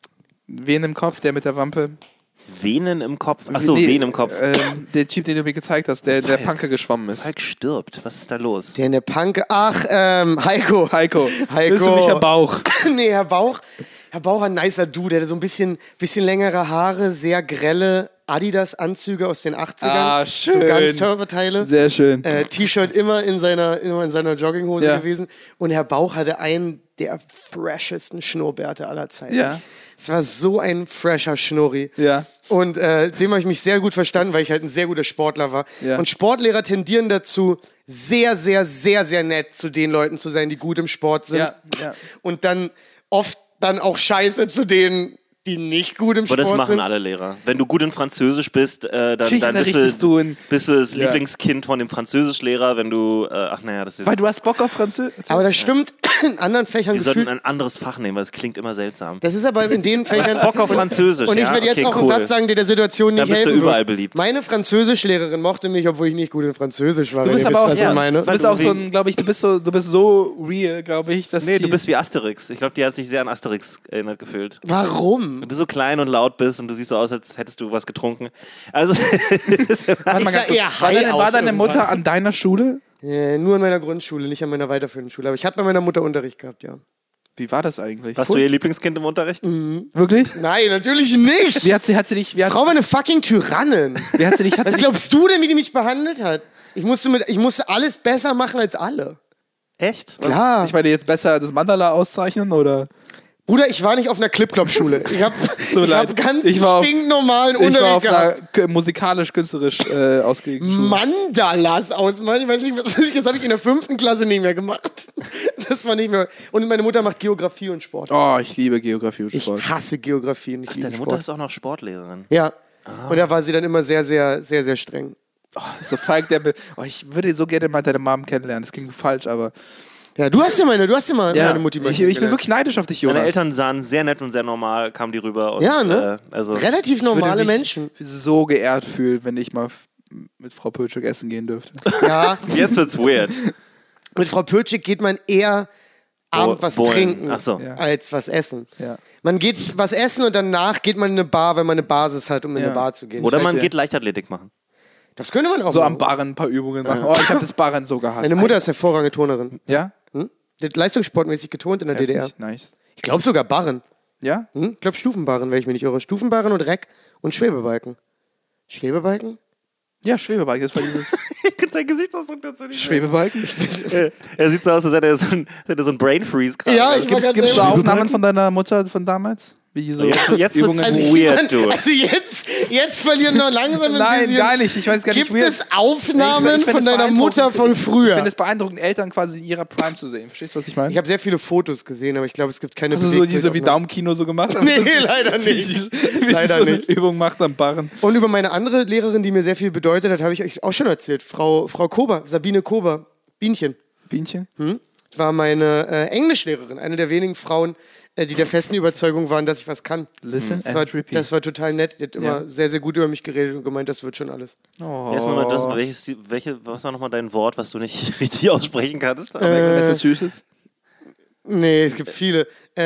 wen im Kopf? Der mit der Wampe? Venen im Kopf? Achso, Nee, Venen im Kopf. Ähm, der Typ, den du mir gezeigt hast, der der Punker geschwommen ist. Falk stirbt. Was ist da los? Der in der Panke. Ach, ähm, Heiko. Heiko. Heiko. Bist du mich Herr Bauch? Nee, Herr Bauch. Herr Bauch, ein nicer Dude. Der hatte so ein bisschen, bisschen längere Haare, sehr grelle Adidas-Anzüge aus den achtzigern. Ah, So schön. ganz Körperteile. Sehr schön. Äh, T-Shirt immer in seiner, immer in seiner Jogginghose Ja. gewesen. Und Herr Bauch hatte einen der freshesten Schnurrbärte aller Zeiten. Ja. Es war so ein fresher Schnurri. Ja. Und äh, dem habe ich mich sehr gut verstanden, weil ich halt ein sehr guter Sportler war. Ja. Und Sportlehrer tendieren dazu, sehr, sehr, sehr, sehr nett zu den Leuten zu sein, die gut im Sport sind. Ja, ja. Und dann oft dann auch scheiße zu denen, die nicht gut im Aber Sport das machen sind. alle Lehrer. Wenn du gut in Französisch bist, äh, dann, Krieg dann bist, unterrichtest du, du in- bist du das Ja. Lieblingskind von dem Französischlehrer. Wenn du, äh, ach naja, das ist... Weil du hast Bock auf Französisch. Aber das stimmt in anderen Fächern wir sollten gefühlt. ein anderes Fach nehmen, weil es klingt immer seltsam. Das ist aber in den Fächern. Bock auf Französisch, Und ich ja? werde jetzt Okay, auch cool. einen Satz sagen, der der Situation nicht Dann bist du helfen überall wird. beliebt. Meine Französischlehrerin mochte mich, obwohl ich nicht gut in Französisch war. Du wenn bist ihr aber auch, wisst, was ja, ich meine. du bist auch so ein, glaube ich, du bist so, du bist so real, glaube ich, dass Nee, die, du bist wie Asterix. Ich glaube, die hat sich sehr an Asterix erinnert gefühlt. Warum? Wenn du so klein und laut bist und du siehst so aus, als hättest du was getrunken. Also, Warte mal Ich ganz sah kurz. eher war high deine, war aus deine irgendwann. Mutter an deiner Schule? Äh, nur in meiner Grundschule, nicht an meiner weiterführenden Schule. Aber ich hatte bei meiner Mutter Unterricht gehabt, ja. Wie war das eigentlich? hast du ihr Lieblingskind im Unterricht? Wirklich? Nein, natürlich nicht. Wie hat sie, hat sie dich, wie hat, Frau war eine fucking Tyrannin. wie hat sie dich, hat sie Was dich, glaubst du denn, wie die mich behandelt hat? Ich musste, mit, ich musste alles besser machen als alle. Echt? Klar. ich meine jetzt besser das Mandala auszeichnen oder? Bruder, ich war nicht auf einer Clip-Clop-Schule. Ich habe So ich leid. hab ganz Ich war auf- stinknormalen Ich war Unterricht auf einer gehabt. k- musikalisch-künstlerisch äh, ausgelegten Schule. Mandalas ausmalen. Ich weiß nicht, was das habe ich in der fünften Klasse nicht mehr gemacht. Das war nicht mehr. Und meine Mutter macht Geografie und Sport. Oh, ich liebe Geografie und Ich Sport. hasse Geografie und ich liebe Deine Mutter Sport. ist auch noch Sportlehrerin. Ja. Und da war sie dann immer sehr, sehr, sehr, sehr streng. So Falk, der. Be oh, ich würde so gerne mal deine Mom kennenlernen. Das klingt falsch, aber. Ja, du hast ja meine, du hast ja mal Ja, meine Mutti mal ich, ich bin kennengelernt. wirklich neidisch auf dich, Jonas. Meine Eltern sahen sehr nett und sehr normal, kamen die rüber. Und, Ja, ne? Äh, also, Relativ Ich würde normale mich Menschen. so geehrt fühlen, wenn ich mal f- mit Frau Pötschuk essen gehen dürfte. Ja, jetzt wird's weird. mit Frau Pötschik geht man eher Abend was Bohlen. trinken, Ach so. Ja. als was essen. Ja. Man geht was essen und danach geht man in eine Bar, wenn man eine Basis hat, um in Ja. eine Bar zu gehen. Oder Ich weiß man nicht. geht Leichtathletik machen. Das könnte man auch So machen. am Barren ein paar Übungen machen. Oh, ich habe das Barren so gehasst. Meine Mutter ist hervorragende Turnerin. Ja? Hm? Die hat leistungssportmäßig geturnt in der D D R. Heftig. Nice. Ich glaube sogar Barren. Ja? Hm? Ich glaube Stufenbarren, wenn ich mich nicht irre. Stufenbarren und Reck und Schwebebalken. Schwebebalken? Ja, Schwebebalken. Das war dieses Ich kann seinen Gesichtsausdruck dazu nicht Schwebebalken. sehen. Er sieht so aus, als hätte er so ein, als hätte er so ein Brain Freeze gerade. Ja, ich war Gibt's, ganz gibt's so selber- Aufnahmen von deiner Mutter von damals? Wie die so Jetzt, jetzt wird's Übungen. Also, weird, du. also jetzt, jetzt verlieren wir langsam ein Nein, bisschen. gar nicht. Ich weiß gar nicht. Gibt weird. es Aufnahmen Ich- ich find von es deiner beeindruckend. Mutter von Ich früher? finde es beeindruckend, Eltern quasi in ihrer Prime zu sehen. Verstehst du, was ich meine? Ich habe sehr viele Fotos gesehen, aber ich glaube, es gibt keine Hast du so diese wie Bewegtbildaufnahmen. Daumenkino so gemacht? Nee, Das ist- leider wie nicht. sie- Wie Leider sie so eine nicht. Übung macht am Barren. Und über meine andere Lehrerin, die mir sehr viel bedeutet hat, habe ich euch auch schon erzählt. Frau, Frau Kober, Sabine Kober, Bienchen, Bienchen? war meine äh, Englischlehrerin. Eine der wenigen Frauen, äh, die der festen Überzeugung waren, dass ich was kann. Listen Das war, and repeat. das war total nett. Die hat immer Ja. sehr, sehr gut über mich geredet und gemeint, das wird schon alles. oh. Jetzt nochmal das, welches, welche, was war nochmal dein Wort, was du nicht richtig aussprechen kannst? Was ist Süßes? Nee, es gibt viele. Äh,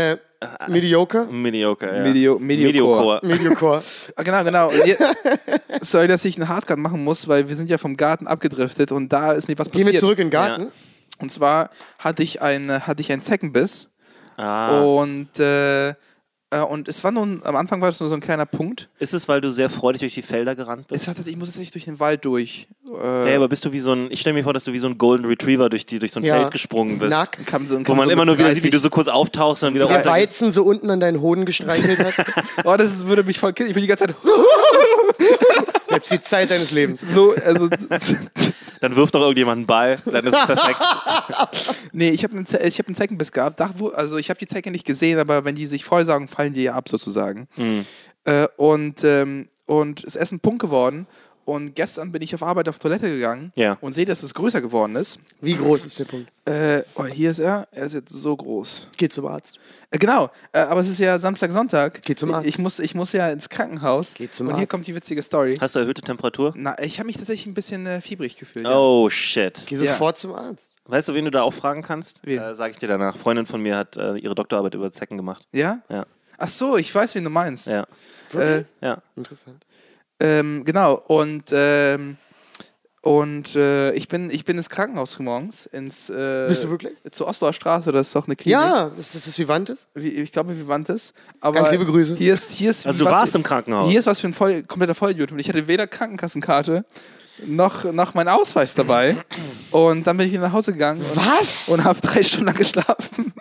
Mediocre? Mediocre, ja. Medio, Mediocore. Mediocore. Ah, genau, genau. Und je, sorry, dass ich einen Hardcut machen muss, weil wir sind ja vom Garten abgedriftet und da ist mir was Gehen passiert. wir zurück in den Garten. Ja. Und zwar hatte ich, eine, hatte ich einen Zeckenbiss Ah. und, äh, äh, und es war nun, am Anfang war es nur so ein kleiner Punkt. Ist es, weil du sehr freudig durch die Felder gerannt bist? Es hat, ich muss jetzt nicht durch den Wald durch. Äh, Hey, aber bist du wie so ein, ich stelle mir vor, dass du wie so ein Golden Retriever durch, die, durch so ein Ja. Feld gesprungen bist. Nackt. kann, kann Wo man so immer nur mit wieder sieht, wie du dreißig so kurz auftauchst und dann wieder Der runter. Weizen so unten an deinen Hoden gestreichelt hat. Oh, das ist, würde mich voll killen. Ich will die ganze Zeit Jetzt die Zeit deines Lebens. so, also, Dann wirft doch irgendjemand einen Ball, dann ist es perfekt. nee, ich habe einen, Ze- ich hab einen Zeckenbiss gehabt. Da, wo, also ich habe die Zecke nicht gesehen, aber wenn die sich vollsaugen, fallen die ja ab sozusagen. Mhm. Äh, und, ähm, und es ist ein Punkt geworden. Und gestern bin ich auf Arbeit auf Toilette gegangen Ja. und sehe, dass es größer geworden ist. Wie groß ist der Punkt? Äh, oh, hier ist er. Er ist jetzt so groß. Geh zum Arzt. Äh, genau, äh, aber es ist ja Samstag, Sonntag. Geh zum Arzt. Ich, ich, muss, ich muss ja ins Krankenhaus. Geh zum und hier Arzt. kommt die witzige Story. Hast du erhöhte Temperatur? Na, ich habe mich tatsächlich ein bisschen äh, fiebrig gefühlt. Ja. Oh, shit. Geh sofort zum Arzt. Weißt du, wen du da auch fragen kannst? Wen? Äh, sag ich dir danach. Freundin von mir hat äh, ihre Doktorarbeit über Zecken gemacht. Ja? Ja. Ach so, ich weiß, wen du meinst. Ja. Äh, Ja. Interessant. ähm, genau, und, ähm, und äh, ich, bin, ich bin ins Krankenhaus morgens, ins, äh, Bist du wirklich? zur Osloer Straße, das ist doch eine Klinik. Ja, ist das das Vivantes? Wie, ich glaube, Vivantes. Aber Ganz liebe Grüße. Hier ist, hier ist, Also du was- warst im Krankenhaus. Hier ist was für ein voll, kompletter Vollidiot. Und ich hatte weder Krankenkassenkarte noch, noch meinen Ausweis dabei. Und dann bin ich wieder nach Hause gegangen. Und, Was? Und habe drei Stunden lang geschlafen.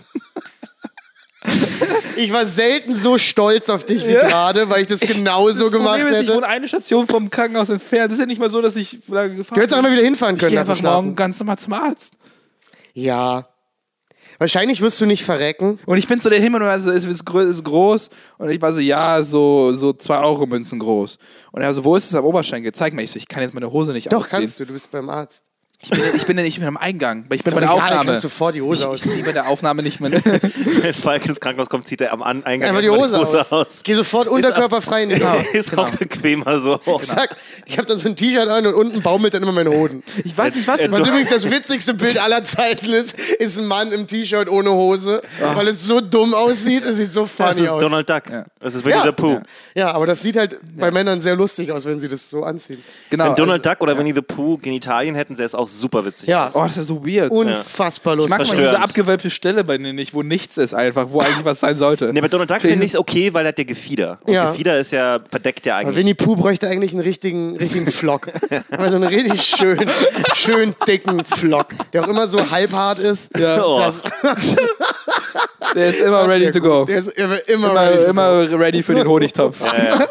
Ich war selten so stolz auf dich wie Ja. gerade, weil ich das genauso das gemacht Problem ist, ich hätte. wohne eine Station vom Krankenhaus entfernt. Das ist ja nicht mal so, dass ich da gefahren Du hättest auch einfach wieder hinfahren Ich können. gehe nach dem einfach morgen Schlafen. ganz normal zum Arzt. Ja. Wahrscheinlich wirst du nicht verrecken. Und ich bin zu der Himmel und also es ist, grö- ist groß. Und ich war so, ja, so, so zwei Euro Münzen groß. Und er so, wo ist es am Oberschenkel? Zeig mir. Ich so, ich kann jetzt meine Hose nicht Doch, ausziehen. kannst du. Du bist beim Arzt. Ich bin, ich bin ja nicht mehr am Eingang, weil ich bin Doch bei der egal, Aufnahme. kannst du sofort die Hose ich, aus. ich ziehe bei der Aufnahme nicht mehr. Wenn Falk ins Krankenhaus kommt, zieht er am An- Eingang Einfach die erstmal Hose, aus. Geh sofort unterkörperfrei in den Raum. Ist Genau. auch bequemer so. Zack, ich habe dann so ein T-Shirt an und unten baumelt dann immer mein Hoden. Ich weiß nicht, was Äh, es Was ist. übrigens das witzigste Bild aller Zeiten ist, ist ein Mann im T-Shirt ohne Hose, weil es so dumm aussieht. Es sieht so Das funny ist aus. Donald Duck. Das ist Winnie Ja. the Pooh. Ja, aber das sieht halt bei Männern sehr lustig aus, wenn sie das so anziehen. Genau, Wenn Donald also, Duck oder Winnie the Pooh Genitalien hätten, sähe es auch super witzig Ja. aus. Oh, das ist ja so weird. Unfassbar ich mag lustig. mal diese verstörend. abgewölbte Stelle bei denen nicht, wo nichts ist einfach, wo eigentlich was sein sollte. Nee, bei Donald Duck finde ich es okay, weil er hat ja Gefieder. Und Ja. Gefieder ist ja, verdeckt ja Aber eigentlich. Winnie Pooh bräuchte eigentlich einen richtigen, richtigen Flock. Also einen richtig schön, schön dicken Flock, der auch immer so halbhart ist. Ja. Oh. Das, Der ist immer das ready wär to gut. go. Der ist immer, immer, Immer, ready to go. immer ready für den Honigtopf. Ja, ja.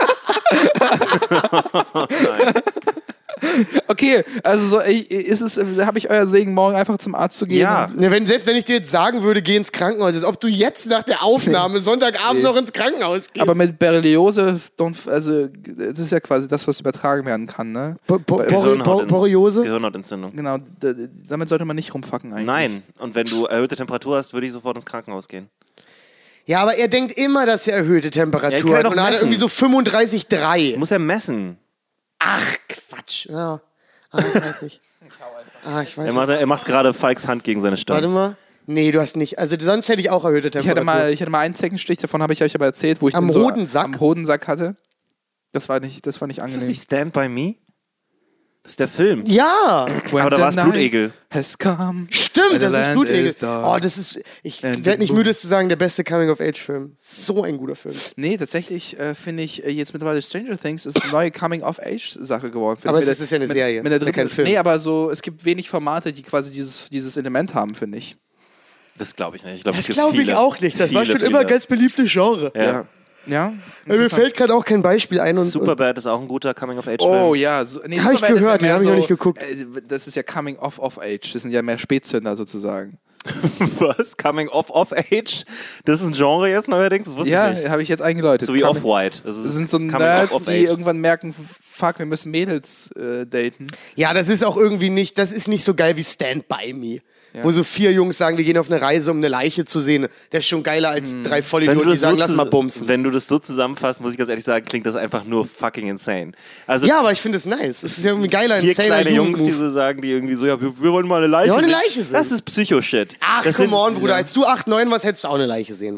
Okay, also so, ich, ist es, habe ich euer Segen, morgen einfach zum Arzt zu gehen? Ja. Und- Ne, wenn, selbst wenn ich dir jetzt sagen würde, geh ins Krankenhaus, als ob du jetzt nach der Aufnahme Sonntagabend noch ins Krankenhaus gehst. Aber mit Borreliose, don't, also das ist ja quasi das, was übertragen werden kann, ne? Bo Bo Bor Gehirnhaut- Bor Borreliose? Gehirnhautentzündung. Genau, d- d- damit sollte man nicht rumfucken eigentlich. Nein. Und wenn du erhöhte Temperatur hast, würde ich sofort ins Krankenhaus gehen. Ja, aber er denkt immer, dass er erhöhte Ja, Temperatur ich kann hat. doch Und dann hat er messen. irgendwie so fünfunddreißig Komma drei. Muss er messen. Ach, Quatsch. Ja. Ah, ich weiß nicht. Ah, ich weiß Er nicht. macht, er macht gerade Falks Hand gegen seine Warte Stirn. mal. Nee, du hast nicht. Also sonst hätte ich auch erhöhte Ich Temperatur. hatte, mal, ich hatte mal einen Zeckenstich, davon habe ich euch aber erzählt, wo ich Am den so Hodensack? am Hodensack hatte. Das war nicht, das war nicht Ist das angenehm. nicht Stand By Me? Das ist der Film. Ja, When Aber da the war es night Blutegel. Has come. stimmt, When das the ist land Blutegel. is dark. Oh, das ist. Ich And werde nicht the müde es zu sagen, der beste Coming-of-Age-Film. So ein guter Film. Nee, tatsächlich äh, finde ich äh, jetzt mittlerweile Stranger Things ist eine neue Coming-of-Age-Sache geworden. Aber Mit es der- ist ja eine mit, Serie, Mit der ist ja dritten, kein Film. Nee, aber so, es gibt wenig Formate, die quasi dieses, dieses Element haben, finde ich. Das glaube ich nicht. Ich glaub, Das es gibt glaube ich viele. auch nicht. Das war Viele, schon immer viele. ganz beliebte Genre. Ja. Ja. Ja? Äh, Mir Interessant. fällt gerade auch kein Beispiel ein. Und, und Superbad ist auch ein guter Coming-of-Age-Film. Oh ja, so, nee, Hab ich Superbad ist gehört, ja mehr den hab ich noch so, nicht geguckt. Äh, das ist ja Coming off of Age. Das sind ja mehr Spätzünder sozusagen. Was? Coming-of-of-Age? Das ist ein Genre jetzt neuerdings? Das wusste Ja, ich nicht. habe ich jetzt eingeläutet. So wie Coming- Off-White. Das, Das ist sind so Coming Nerds, of of die Age. irgendwann merken, fuck, wir müssen Mädels äh, daten. ja, das ist auch irgendwie nicht, das ist nicht so geil wie Stand By Me. Wo so vier Jungs sagen, wir gehen auf eine Reise, um eine Leiche zu sehen. Der ist schon geiler als drei Wenn Vollidioten, du, die das sagen, so lass zus- mal bumsen. wenn du das so zusammenfasst, muss ich ganz ehrlich sagen, klingt das einfach nur fucking insane. Also Ja, aber ich finde es nice. Es ist ja irgendwie geiler, vier insaner kleine Jungs, die Jugendmove. so sagen, die irgendwie so, ja, wir, wir wollen mal eine Leiche Wir wollen eine sehen. Leiche sehen. Das ist Psycho-Shit. Ach, das come sind- on, Bruder. Als du acht, neun warst, hättest du auch eine Leiche sehen wollen.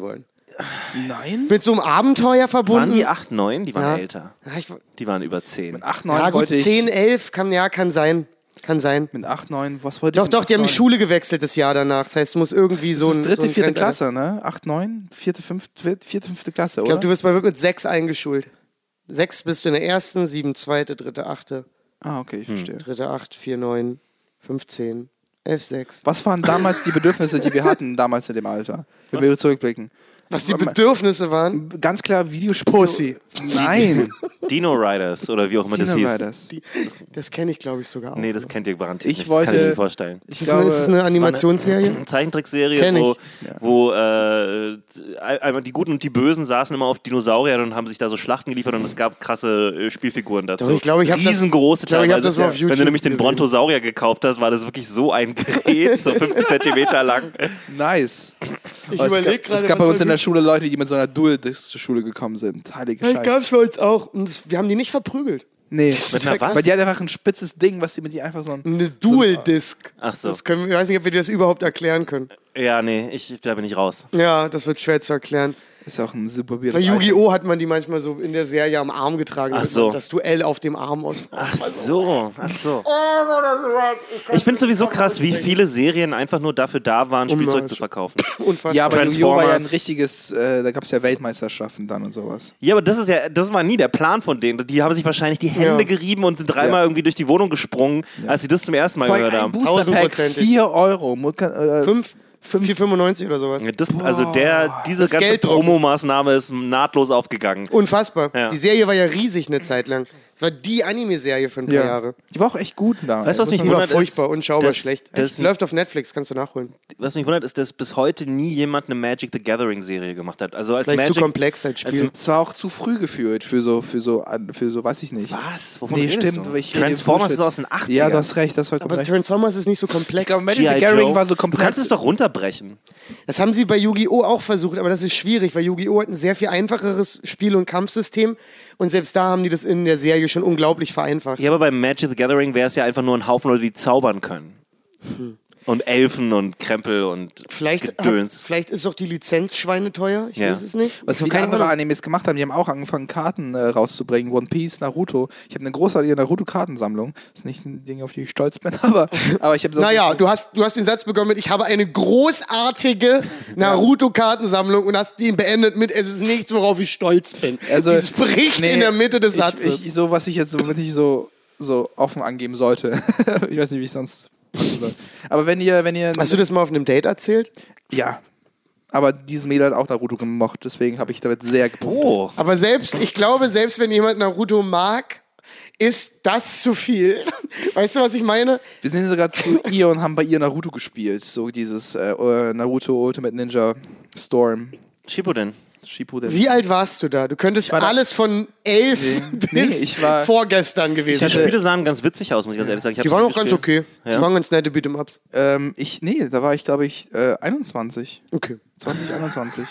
Nein? Mit so einem Abenteuer verbunden. Waren die acht, neun? Die waren Ja. älter. Ja, ich, Die waren über zehn. Mit acht, neun ja gut, wollte ich... zehn, elf, kann, ja, kann sein. Kann sein. Mit acht, neun, was wollte Doch, ich? doch, mit die haben die acht, neun? Schule gewechselt das Jahr danach. Das heißt, es muss irgendwie so Das ein... ist dritte, so ein vierte Grenzalter- Klasse, ne? acht, neun, vierte, fünfte, vierte, fünfte Klasse, Ich oder? glaube, du wirst mal wirklich mit sechs eingeschult. Sechs bist du in der ersten, sieben zweite, dritte, achte, ah, okay, ich verstehe. dritte, acht, vier, neun, fünfzehn, elf, sechs. Was waren damals die Bedürfnisse, die wir hatten damals in dem Alter? Wenn wir zurückblicken. Was die Bedürfnisse waren? Ganz klar Videospiele. Pussy. Nein. Dino Riders oder wie auch immer das Dino hieß. Riders. Die, das kenne ich, glaube ich, sogar auch. Nee, das kennt ihr garantiert Ich nicht. Das kann ich wollte- mir nicht vorstellen. Ich ist, das eine, ist das eine Animationsserie? Eine Zeichentrickserie, Kenn ich. wo, wo äh, einmal die Guten und die Bösen saßen immer auf Dinosauriern und haben sich da so Schlachten geliefert und es gab krasse äh, Spielfiguren dazu. Doch, ich glaube, ich hab das- Riesengroße ich glaube, ich hab teilweise. das mal auf Wenn YouTube du nämlich den gesehen. Brontosaurier gekauft hast, war das wirklich so ein Gerät, so fünfzig Zentimeter lang. Nice. Ich Aber es überleg gab, gerade, es gab was bei uns wir- in der Schule Leute, die mit so einer Dual-Disc zur Schule gekommen sind. Heilige Das Scheiße. gab's bei uns auch. Und das, wir haben die nicht verprügelt. Nee. Mit einer was? Weil die hat einfach ein spitzes Ding, was die mit die einfach so ein... Eine Dual-Disc. Ach so. Das können, wir- ich weiß nicht, ob wir dir das überhaupt erklären können. Ja, nee, ich, da bin ich raus. Ja, das wird schwer zu erklären. Ist auch ein super Bei weirdes Yu-Gi-Oh! Hat man die manchmal so in der Serie am Arm getragen. Ach damit so. man Das Duell auf dem Arm aus. Ach so, ach so. Oh, war das wack. kann Ich finde es nicht sowieso davon krass, wie denken. viele Serien einfach nur dafür da waren, Spielzeug Nein. zu verkaufen. Unfassbar. Ja, aber Yu-Gi-Oh! war ja ein Transformers. richtiges... Äh, da gab es ja Weltmeisterschaften dann und sowas. Ja, aber das ist ja, das war nie der Plan von denen. Die haben sich wahrscheinlich die Hände Ja. gerieben und sind dreimal Ja. irgendwie durch die Wohnung gesprungen, als sie das zum ersten Mal Vor allem gehört ein haben. Booster-Pack, Tausendprozentig. vier Euro. Mu- Oder Fünf, vier fünfundneunzig oder sowas. Das, also der, diese Das ganze Geld drucken. Promomaßnahme ist nahtlos aufgegangen. Unfassbar. Ja. Die Serie war ja riesig eine Zeit lang. Es war die Anime-Serie für ein paar ja. Jahre. Die war auch echt gut da. Weißt du, was Muss mich man- Die war wundert, furchtbar, ist, unschaubar das- schlecht. das- Echt, läuft auf Netflix, kannst du nachholen. Was mich wundert, ist, dass bis heute nie jemand eine Magic the Gathering Serie gemacht hat. Also als Vielleicht Magic. zu komplex als Spiel. Also- Es war auch zu früh gefühlt für so, für so, für so, weiß ich nicht. Was? Wovon Nee, redest stimmt. du? Ich rede Transformers Bullshit. ist aus den achtzigern. Ja, du hast recht, das war aber komplett. Transformers ist nicht so komplex. Ich glaube, Magic G I. the Gathering Joe. war so Du komplett. kannst es doch runterbrechen. Das haben sie bei Yu-Gi-Oh! Auch versucht, aber das ist schwierig, weil Yu-Gi-Oh! hat ein sehr viel einfacheres Spiel- und Kampfsystem und selbst da haben die das in der Serie schon unglaublich vereinfacht. Ja, aber bei Magic the Gathering wäre es ja einfach nur ein Haufen Leute, die zaubern können. Und Elfen und Krempel und Vielleicht, hat, Gedöns. vielleicht ist auch die Lizenz schweineteuer, ich Ja. weiß es nicht. Was Ich hab viele keine andere Ahnung. Animes gemacht haben, die haben auch angefangen, Karten äh, rauszubringen. One Piece, Naruto. Ich habe eine großartige Naruto-Kartensammlung. Das ist nicht ein Ding, auf die ich stolz bin, aber, aber ich habe so. Naja, du hast, du hast den Satz begonnen mit, ich habe eine großartige Naruto-Kartensammlung und hast ihn beendet mit, es ist nichts, worauf ich stolz bin. Also, Das bricht nee, in der Mitte des ich, Satzes. Ich, so, was ich jetzt, womit ich so, so offen angeben sollte. Ich weiß nicht, wie ich sonst machen soll. Aber wenn ihr, wenn ihr. Hast du das mal auf einem Date erzählt? Ja. Aber dieses Mädel hat auch Naruto gemocht, deswegen habe ich damit sehr gepunktet. Oh. Aber selbst, ich glaube, selbst wenn jemand Naruto mag, ist das zu viel. Weißt du, was ich meine? Wir sind sogar zu ihr und haben bei ihr Naruto gespielt. So dieses äh, Naruto Ultimate Ninja Storm. Shippuden. Shippuden. Wie alt warst du da? Du könntest war da- alles von elf Nee, bis nee, ich war- vorgestern gewesen Die hatte- sein. Spiele sahen ganz witzig aus, muss ich ganz ehrlich sagen. Ich Die hab's waren nicht auch ganz gespielt. okay. Ja? Die waren ganz nette Beat'em-Ups. Ähm, ich, nee, da war ich, glaube ich, äh, einundzwanzig. Okay. zwanzig einundzwanzig.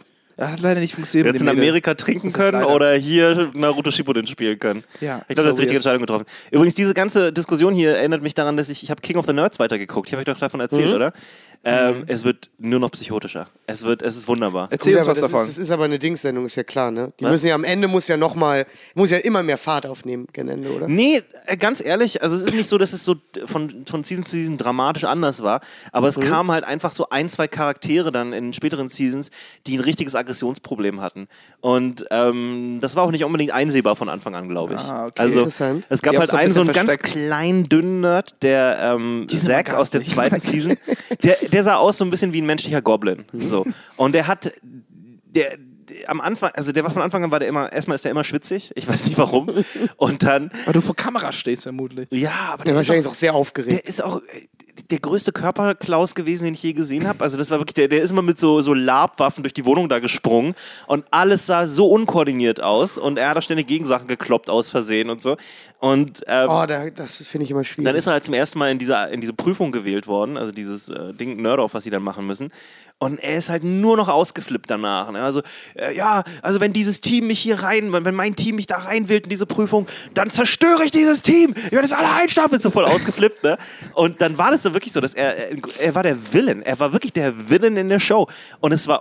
Er hat leider nicht funktioniert. Wir hätten in mit dem Mädel. Amerika trinken Das ist können leider- oder hier Naruto Shippuden spielen können. Ja, ich glaube, das ist die richtige weird. Entscheidung getroffen. Übrigens, diese ganze Diskussion hier erinnert mich daran, dass ich, ich habe King of the Nerds weitergeguckt. Ich habe euch doch davon erzählt, Mhm. oder? Ähm, es wird nur noch psychotischer. Es wird, es ist wunderbar. Erzähl Gut, uns aber was das davon. Ist, das ist aber eine Dingssendung, ist ja klar, ne? Die Was? müssen ja am Ende muss ja noch mal, muss ja immer mehr Fahrt aufnehmen, gen Ende, oder? Nee, äh, ganz ehrlich, also es ist nicht so, dass es so von, von Season zu Season dramatisch anders war, aber es kamen halt einfach so ein, zwei Charaktere dann in späteren Seasons, die ein richtiges Aggressionsproblem hatten. Und ähm, das war auch nicht unbedingt einsehbar von Anfang an, glaube ich. Ah, okay. Also Interessant. es gab Die halt haben so ein einen so einen bisschen ganz versteckt. kleinen, dünnen Nerd, der ähm, sind Zack aber aus der garstig. zweiten Season, der, der sah aus so ein bisschen wie ein menschlicher Goblin. So. Und der hat, der, der am Anfang, also der war von Anfang an, war der immer, erstmal ist der immer schwitzig, ich weiß nicht warum. Und dann, Weil du vor Kamera stehst, vermutlich. ja, aber Ja, der, ist wahrscheinlich auch, ist auch sehr aufgeregt. der ist auch äh, der größte Körperklaus gewesen, den ich je gesehen habe. Also das war wirklich, der, der ist immer mit so, so Labwaffen durch die Wohnung da gesprungen und alles sah so unkoordiniert aus und er hat da ständig Gegensachen gekloppt aus Versehen und so. Und ähm, Oh, da, das finde ich immer schwierig. dann ist er halt zum ersten Mal in dieser in diese Prüfung gewählt worden, also dieses äh, Ding Nerd-Off, was sie dann machen müssen. Und er ist halt nur noch ausgeflippt danach. Ne? Also, äh, ja, also wenn dieses Team mich hier rein, wenn mein Team mich da reinwählt in diese Prüfung, dann zerstöre ich dieses Team. Ich werde es alle einstapeln, so voll ausgeflippt. Ne? Und dann war das so wirklich so, dass er, er war der Villain. Er war wirklich der Villain in der Show. Und es war u-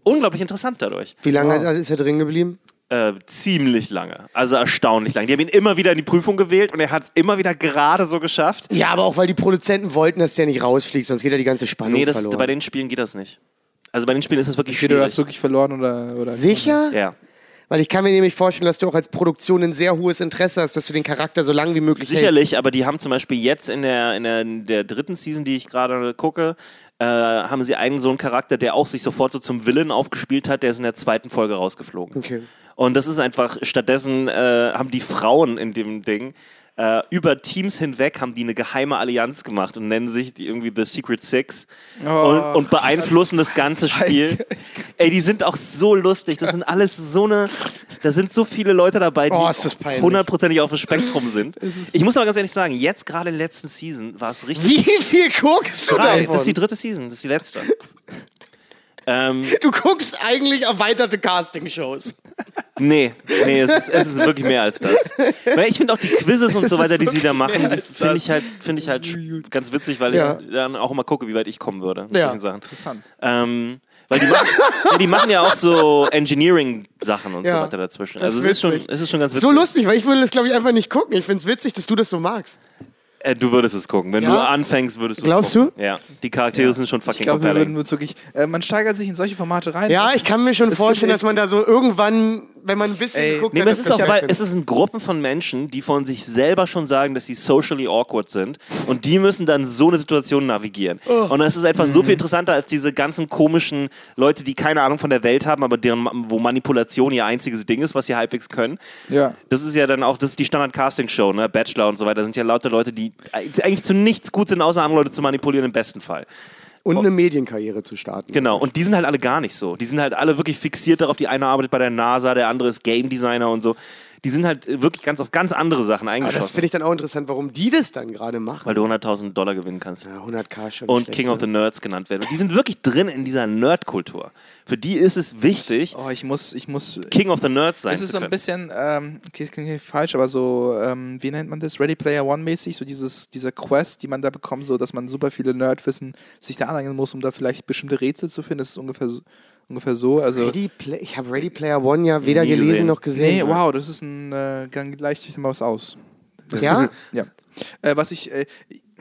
unglaublich interessant dadurch. Wie lange wow. ist er drin geblieben? Äh, ziemlich lange. Also erstaunlich lange. Die haben ihn immer wieder in die Prüfung gewählt und er hat es immer wieder gerade so geschafft. Ja, aber auch weil die Produzenten wollten, dass der nicht rausfliegt, sonst geht ja die ganze Spannung nee, das, verloren. bei den Spielen geht das nicht. Also bei den Spielen ist es wirklich schwierig. schwierig. Du hast wirklich verloren oder... oder Sicher? Ja. Weil ich kann mir nämlich vorstellen, dass du auch als Produktion ein sehr hohes Interesse hast, dass du den Charakter so lange wie möglich Sicherlich, hältst. aber die haben zum Beispiel jetzt in der, in der, in der dritten Season, die ich gerade gucke, äh, haben sie einen so einen Charakter, der auch sich sofort so zum Villain aufgespielt hat, der ist in der zweiten Folge rausgeflogen. Okay. Und das ist einfach, stattdessen äh, haben die Frauen in dem Ding äh, über Teams hinweg haben die eine geheime Allianz gemacht und nennen sich die irgendwie The Secret Six Oh, und, und beeinflussen das ganze Spiel. Ey, die sind auch so lustig. Das sind alles so eine, da sind so viele Leute dabei, Oh, ist das die peinlich. hundertprozentig auf dem Spektrum sind. Ich muss aber ganz ehrlich sagen, jetzt gerade in der letzten Season war es richtig... Wie viel guckst du Drei. davon? Das ist die dritte Season, das ist die letzte. ähm, Du guckst eigentlich erweiterte Castingshows. Nee, nee, es ist, es ist wirklich mehr als das. Weil ich finde auch die Quizzes und so weiter, die sie da machen, die finde ich halt, finde ich halt ganz witzig, weil Ja. ich dann auch immer gucke, wie weit ich kommen würde. Mit Ja. solchen Sachen. Interessant. Ähm, weil die machen, ja, die machen ja auch so Engineering-Sachen und so Ja, weiter dazwischen. das Also ist es ist, schon, witzig. es ist schon ganz witzig. So lustig, weil ich würde das, glaube ich, einfach nicht gucken. Ich finde es witzig, dass du das so magst. Äh, du würdest es gucken. Wenn Ja? du anfängst, würdest du Glaubst es gucken. du? Ja. Die Charaktere sind schon Ich fucking glaube, wir würden compelling. uns wirklich... Äh, man steigert sich in solche Formate rein. Ja, ich kann mir schon Es vorstellen, gibt- dass man da so irgendwann, wenn man ein bisschen Ey, geguckt Nee, hat, aber es das ist auch, geil weil findet. es sind Gruppen von Menschen, die von sich selber schon sagen, dass sie socially awkward sind und die müssen dann so eine Situation navigieren. Oh. Und das ist einfach Mhm. so viel interessanter als diese ganzen komischen Leute, die keine Ahnung von der Welt haben, aber deren, wo Manipulation ihr einziges Ding ist, was sie halbwegs können. Ja. Das ist ja dann auch, das ist die Standard-Casting-Show, ne? Bachelor und so weiter, sind ja lauter Leute, die eigentlich zu nichts gut sind, außer andere Leute zu manipulieren im besten Fall. Und eine Medienkarriere zu starten. Genau, und die sind halt alle gar nicht so. Die sind halt alle wirklich fixiert darauf. Die eine arbeitet bei der NASA, der andere ist Game Designer und so. Die sind halt wirklich ganz auf ganz andere Sachen Aber das eingeschossen, finde ich dann auch interessant, warum die das dann gerade machen. weil du hunderttausend Dollar gewinnen kannst. Ja, hunderttausend schon Und schlecht, King of the ne? Nerds genannt werden. Und die sind wirklich drin in dieser Nerd-Kultur. Für die ist es wichtig, Oh, ich muss... Ich muss King of the Nerds sein es ist zu so ein können. bisschen, ähm, okay, das klingt falsch, aber so, ähm, wie nennt man das? Ready Player One mäßig, so dieses, dieser Quest, die man da bekommt, so, dass man super viele Nerdwissen sich da aneignen muss, um da vielleicht bestimmte Rätsel zu finden. Das ist ungefähr so. Ungefähr so. Also, Ready Play- ich habe Ready Player One ja weder Nie gelesen gesehen. noch gesehen. nee, wow, das ist ein, äh, dann gleicht sich mal was aus. Ja? Ja. Äh, was ich, äh,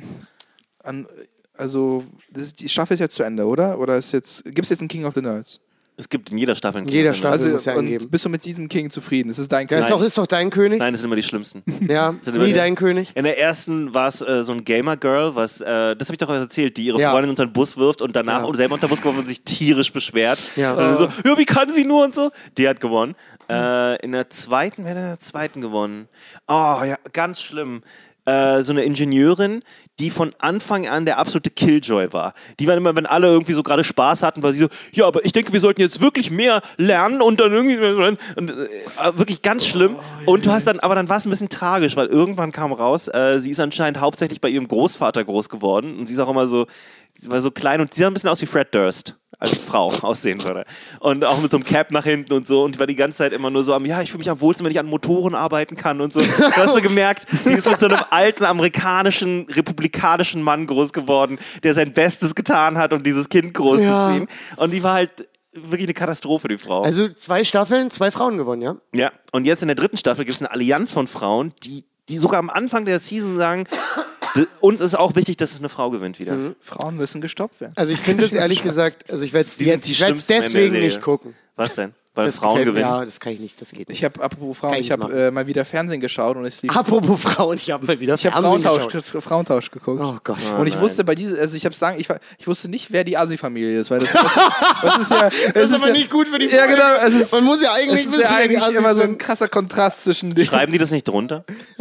an, also, das ist, die Staffel ist jetzt zu Ende, oder? Oder ist jetzt, gibt es jetzt einen King of the Nerds? Es gibt in jeder Staffel einen In King jeder of the Staffel. Nerds. Also, muss ja und eingeben. bist du mit diesem King zufrieden? Das ist dein Ja, ist, König. doch, ist doch dein König? Nein, das sind immer die schlimmsten. Ja, Das ist sind immer nie die- dein König? In der ersten war es äh, so ein Gamer-Girl, was, äh, das habe ich doch erzählt, die ihre Ja. Freundin unter den Bus wirft und danach Ja. und selber unter den Bus geworfen und sich tierisch beschwert. Ja. Und dann so, ja, wie kann sie nur und so. Die hat gewonnen. Äh, in der zweiten, wer hat in der zweiten gewonnen? Oh, ja, ganz schlimm. Äh, so eine Ingenieurin, die von Anfang an der absolute Killjoy war. Die war immer, wenn alle irgendwie so gerade Spaß hatten, war sie so, ja, aber ich denke, wir sollten jetzt wirklich mehr lernen und dann irgendwie, und, äh, wirklich ganz schlimm. Und du hast dann, aber dann war es ein bisschen tragisch, weil irgendwann kam raus, äh, sie ist anscheinend hauptsächlich bei ihrem Großvater groß geworden und sie ist auch immer so, sie war so klein und sie sah ein bisschen aus wie Fred Durst. Als Frau aussehen würde. Und auch mit so einem Cap nach hinten und so. Und die war die ganze Zeit immer nur so am, ja, ich fühle mich am wohlsten, wenn ich an Motoren arbeiten kann und so. Du hast so gemerkt, die ist mit so einem alten amerikanischen, republikanischen Mann groß geworden, der sein Bestes getan hat, um dieses Kind großzuziehen. Ja. Und die war halt wirklich eine Katastrophe, die Frau. Also zwei Staffeln, zwei Frauen gewonnen, ja? Ja, und jetzt in der dritten Staffel gibt es eine Allianz von Frauen, die, die sogar am Anfang der Season sagen, d- uns ist auch wichtig, dass es eine Frau gewinnt wieder. Mhm. Frauen müssen gestoppt werden. Also ich finde es ehrlich gesagt, also ich werde es Die sind die jetzt, ich werd's schlimmsten in der deswegen Serie. nicht gucken. Was denn? Weil Das Frauen gefällt mir- gewinnen? Ja, das kann ich nicht, das geht nicht. Ich habe, apropos Frauen, Kann ich ich habe machen. äh, mal wieder Fernsehen geschaut und es lief. Apropos Frauen, ich habe mal wieder Ich habe Fernsehen Frauentausch, geschaut. ge- Frauentausch geguckt. Oh Gott. und ich nein. wusste bei dieser, also ich habe sagen, ich, war- ich wusste nicht, wer die Asi-Familie ist, weil das, das, ist, das ist ja, Das ist aber ja, nicht gut für die Ja, Folge. genau. Es ist, Man muss ja es eigentlich ist wissen, ja wer die eigentlich Assis immer so ein sind. krasser Kontrast zwischen den. Schreiben die das nicht drunter?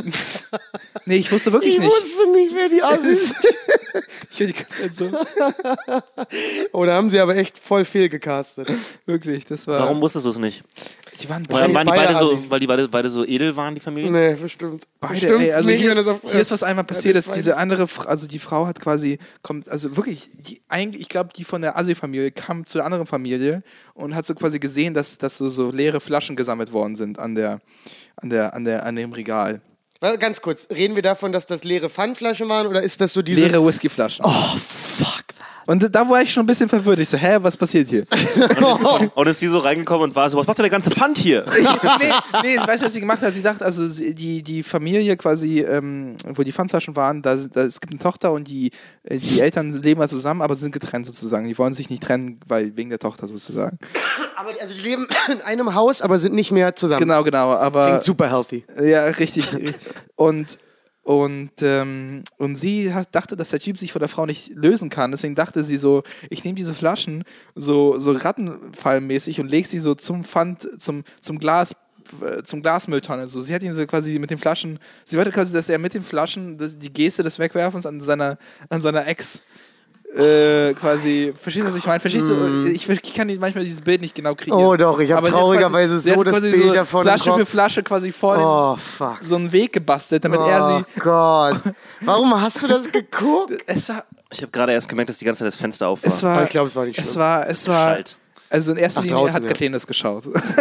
Nee, ich wusste wirklich Ich nicht. wusste nicht, wer die Assis sind. Ich höre die ganze Zeit so. Oh, da haben sie aber echt voll fehl gecastet. Wirklich, das war. Warum wusstest du es nicht? Die waren Weil, beide. waren die beide beide so, Assis. weil die beide, beide so edel waren, die Familie? Nee, bestimmt. Beide, bestimmt ey, also nicht, hier, wenn ist, das auf, hier ist was einmal passiert, dass Ja, diese andere, Fra- also die Frau hat quasi, kommt, also wirklich, die, eigentlich, ich glaube, die von der Asi-Familie kam zu der anderen Familie und hat so quasi gesehen, dass, dass so, so leere Flaschen gesammelt worden sind an der, an der, an der, an dem Regal. Warte, ganz kurz, reden wir davon, dass das leere Pfandflaschen waren oder ist das so dieses... Leere Whiskyflaschen. Oh, fuck that. Und da war ich schon ein bisschen verwirrt. Ich so, hä, was passiert hier? Und ist sie so reingekommen und war so, was macht denn der ganze Pfand hier? nee, nee, weißt du, was sie gemacht hat? Sie dachte, also sie, die, die Familie quasi, ähm, wo die Pfandflaschen waren, da, da, es gibt eine Tochter und die, äh, die Eltern leben da zusammen, aber sind getrennt sozusagen. Die wollen sich nicht trennen, weil wegen der Tochter sozusagen. Aber die, also die leben in einem Haus, aber sind nicht mehr zusammen. Genau, genau, aber... Klingt super healthy. Ja, richtig. Und... Und, ähm, und sie hat, dachte, dass der Typ sich von der Frau nicht lösen kann. Deswegen dachte sie so, ich nehme diese Flaschen so, so rattenfallmäßig und lege sie so zum Pfand, zum, zum Glas, äh, zum Glasmülltonne. So, sie hat ihn so quasi mit den Flaschen, sie wollte quasi, dass er mit den Flaschen das, die Geste des Wegwerfens an seiner, an seiner Ex äh, quasi, verstehst du, was ich meine? Verstehst du? Ich, ich kann manchmal dieses Bild nicht genau kriegen. Oh doch, ich habe traurigerweise quasi, so das Bild so davon Flasche im Kopf. für Flasche quasi vor Oh, den, fuck. so einen Weg gebastelt, damit Oh er sie... Gott. Warum hast du das geguckt? Es war... Ich habe gerade erst gemerkt, dass die ganze Zeit das Fenster auf war. Es war, Aber ich glaube, es war nicht schlimm. Es war, es war, Schalt. also in erster Ach, Linie draußen, hat ja. Kathleen das geschaut.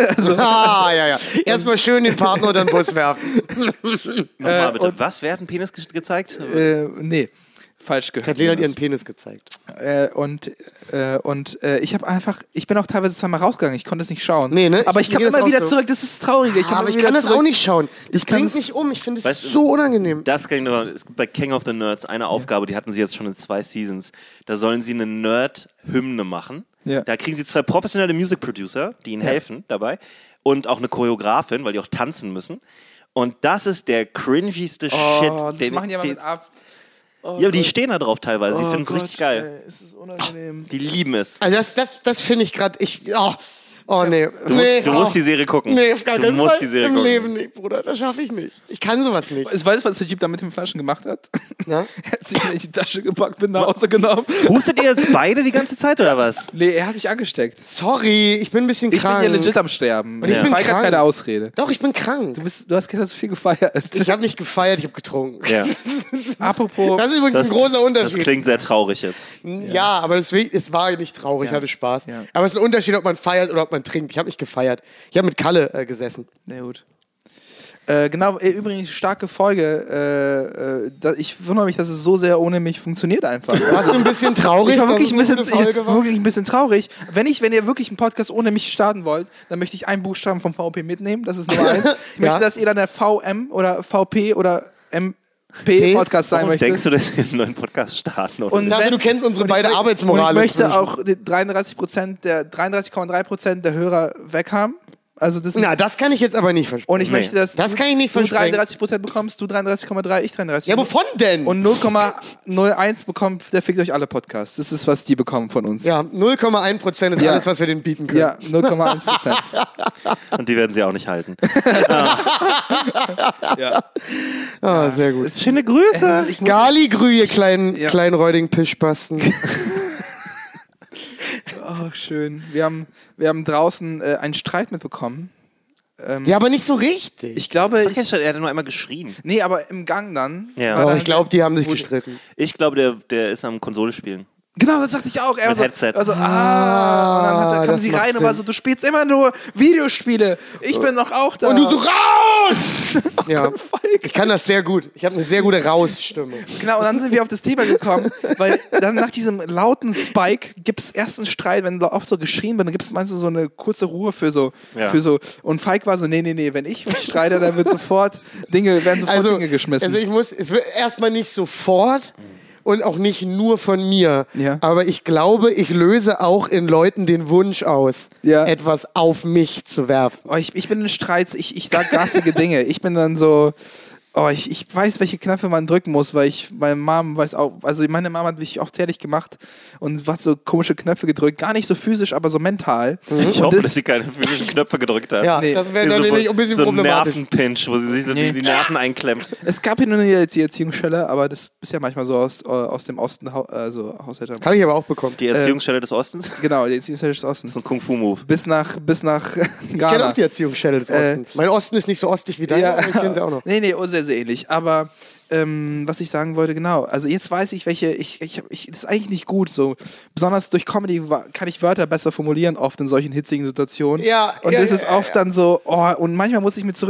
Ah, ja, ja. Erstmal schön den Partner unter den Bus werfen. Nochmal äh, bitte. und- Was? Wer hat einen Penis ge gezeigt? äh, nee, falsch gehört. Kathleen hat ihren Penis gezeigt. äh, und äh, und äh, ich habe einfach, ich bin auch teilweise zweimal rausgegangen, ich konnte es nicht schauen. Nee, ne? Aber Ich- ich kam mir geht's immer auch wieder so. zurück, das ist das Traurige. Ich Ah, komm aber immer ich wieder kann das zurück. auch nicht schauen. Das Ich kann bringt es- mich um. Ich finde es Weißt du- so unangenehm. Das kann ich nur, es gibt bei King of the Nerds eine Aufgabe, die hatten sie jetzt schon in zwei Seasons. Da sollen sie eine Nerd-Hymne machen. Ja. Da kriegen sie zwei professionelle Music Producer, die ihnen helfen dabei. Und auch eine Choreografin, weil die auch tanzen müssen. Und das ist der cringigste Oh, Shit. das den, machen die aber den, mit ab. Oh ja, aber die Gott. stehen da drauf teilweise. Die Oh finden es Gott, richtig geil. ey, es ist unangenehm. Die lieben es. Also das, das, das finde ich gerade. Ich. Oh, oh nee. Du, nee. musst, du oh. musst die Serie gucken. Nee, auf gar du keinen musst Fall. die Serie Im gucken. Leben nicht, Bruder. Das schaffe ich nicht. Ich kann sowas nicht. Ich weiß, was der Typ da mit den Flaschen gemacht hat. Ja? Er hat sich in die Tasche gepackt, bin nach Hause genommen. Hustet ihr jetzt beide die ganze Zeit oder was? Nee, er hat mich angesteckt. Sorry, ich bin ein bisschen Ich bin krank. hier legit am Sterben. Und ich Ja. bin Falk hat krank. keine Ausrede. Doch, ich bin krank. Du, bist, du hast gestern so viel gefeiert. Ich habe nicht gefeiert, ich habe getrunken. Ja. Apropos, Das ist übrigens Das, ein großer das Unterschied. klingt sehr traurig jetzt. Ja, aber deswegen, es war nicht traurig, ich hatte Spaß. Ja. Aber es ist ein Unterschied, ob man feiert oder ob man trinkt. Ich habe nicht gefeiert. Ich habe mit Kalle äh, gesessen. na gut. Äh, genau, äh, übrigens starke Folge. Äh, äh, da, ich wundere mich, dass es so sehr ohne mich funktioniert einfach. Warst du ein bisschen traurig? Ich war dass wirklich ein es bisschen, eine gute Folge ich, war? wirklich ein bisschen traurig. Wenn, ich, wenn ihr wirklich einen Podcast ohne mich starten wollt, dann möchte ich einen Buchstaben vom V P mitnehmen. Das ist Nummer eins. Ich möchte, Ja. dass ihr dann der V M oder V P oder M P Podcast sein Warum möchtet. denkst du, dass wir einen neuen Podcast starten? Oder? Und Dachte, wenn- du kennst unsere und ich beide möcht- Arbeitsmoral Und ich möchte inzwischen. auch die dreiunddreißig Prozent der dreiunddreißig Komma drei Prozent der Hörer weg haben. Also das Na, das kann ich jetzt aber nicht versprechen. und ich Nee. möchte, dass Das kann ich nicht du versprechen. dreiunddreißig Prozent bekommst, du dreiunddreißig Komma drei, ich dreiunddreißig. Ja, wovon denn? Und null Komma null eins bekommt, der fickt euch alle Podcasts. Das ist, was die bekommen von uns. ja, null Komma eins Prozent ist Ja. alles, was wir denen bieten können. Ja, null Komma eins Prozent. Und die werden sie auch nicht halten. ja. Ah, sehr gut. Schöne Grüße. Es ist- ich muss- Gali-Grü, ihr kleinen, Ja. kleinen räudigen Pischbasten. Oh, schön. Wir haben, wir haben draußen äh, einen Streit mitbekommen. Ähm, Ja, aber nicht so richtig. Ich glaube, Ach, ich, er hat nur einmal geschrien. nee, aber im Gang dann. Ja. war oh, dann- ich glaube, die haben sich wo- gestritten. Ich glaube, der, der ist am Konsole spielen. Genau, das dachte ich auch. Er Mit so, Headset. Also, ah, und dann hat, er- kam das sie macht rein und Sinn. war so, du spielst immer nur Videospiele. Ich bin doch auch da. Und du so raus! ja, Falk. ich kann das sehr gut. Ich habe eine sehr gute Rausstimme. Genau, und dann sind wir auf das Thema gekommen, weil dann nach diesem lauten Spike gibt es erst einen Streit, wenn oft so geschrien wird, dann gibt es meistens so eine kurze Ruhe für so, Ja. für so. Und Falk war so, nee, nee, nee, wenn ich mich streite, dann wird sofort Dinge, werden sofort Also, Dinge geschmissen. also ich muss, es wird erstmal nicht sofort und auch nicht nur von mir. Ja. Aber ich glaube, ich löse auch in Leuten den Wunsch aus, Ja. etwas auf mich zu werfen. Oh, ich, ich bin in Streits, ich, ich sag garstige Dinge. Ich bin dann so, oh, ich, ich weiß, welche Knöpfe man drücken muss, weil ich, meine Mom weiß auch, also meine Mama hat mich oft fertig gemacht und hat so komische Knöpfe gedrückt. Gar nicht so physisch, aber so mental. Ich Und hoffe, das- dass sie keine physischen Knöpfe gedrückt hat. Ja, Nee. das wäre Wie dann so, nämlich ein bisschen so ein problematisch. Nervenpinch, wo sie sich so Nee. die Nerven einklemmt. Es gab hier nur eine die Erziehungsstelle, aber das ist ja manchmal so aus, äh, aus dem Osten, hau- also Haushälter. Habe ich aber auch bekommen. Die Erziehungsstelle des Ostens. Genau, die Erziehungsstelle des Das Ostens. ist ein Kung-Fu-Move. Bis nach, bis nach Ich kenne Ghana. auch die Erziehungsstelle des Äh, Ostens. Mein Osten ist nicht so ostig wie dein, aber ich kenne sie auch noch. Nee, nee, oh, sehr, sehr ähnlich. Aber ähm, was ich sagen wollte, genau. Also jetzt weiß ich, welche, ich, ich, hab- ich, das ist eigentlich nicht gut. So. Besonders durch Comedy wa- kann ich Wörter besser formulieren, oft in solchen hitzigen Situationen. Ja, Und ja, das ja, ist ja, oft ja. dann so, oh, und manchmal muss ich mir zurück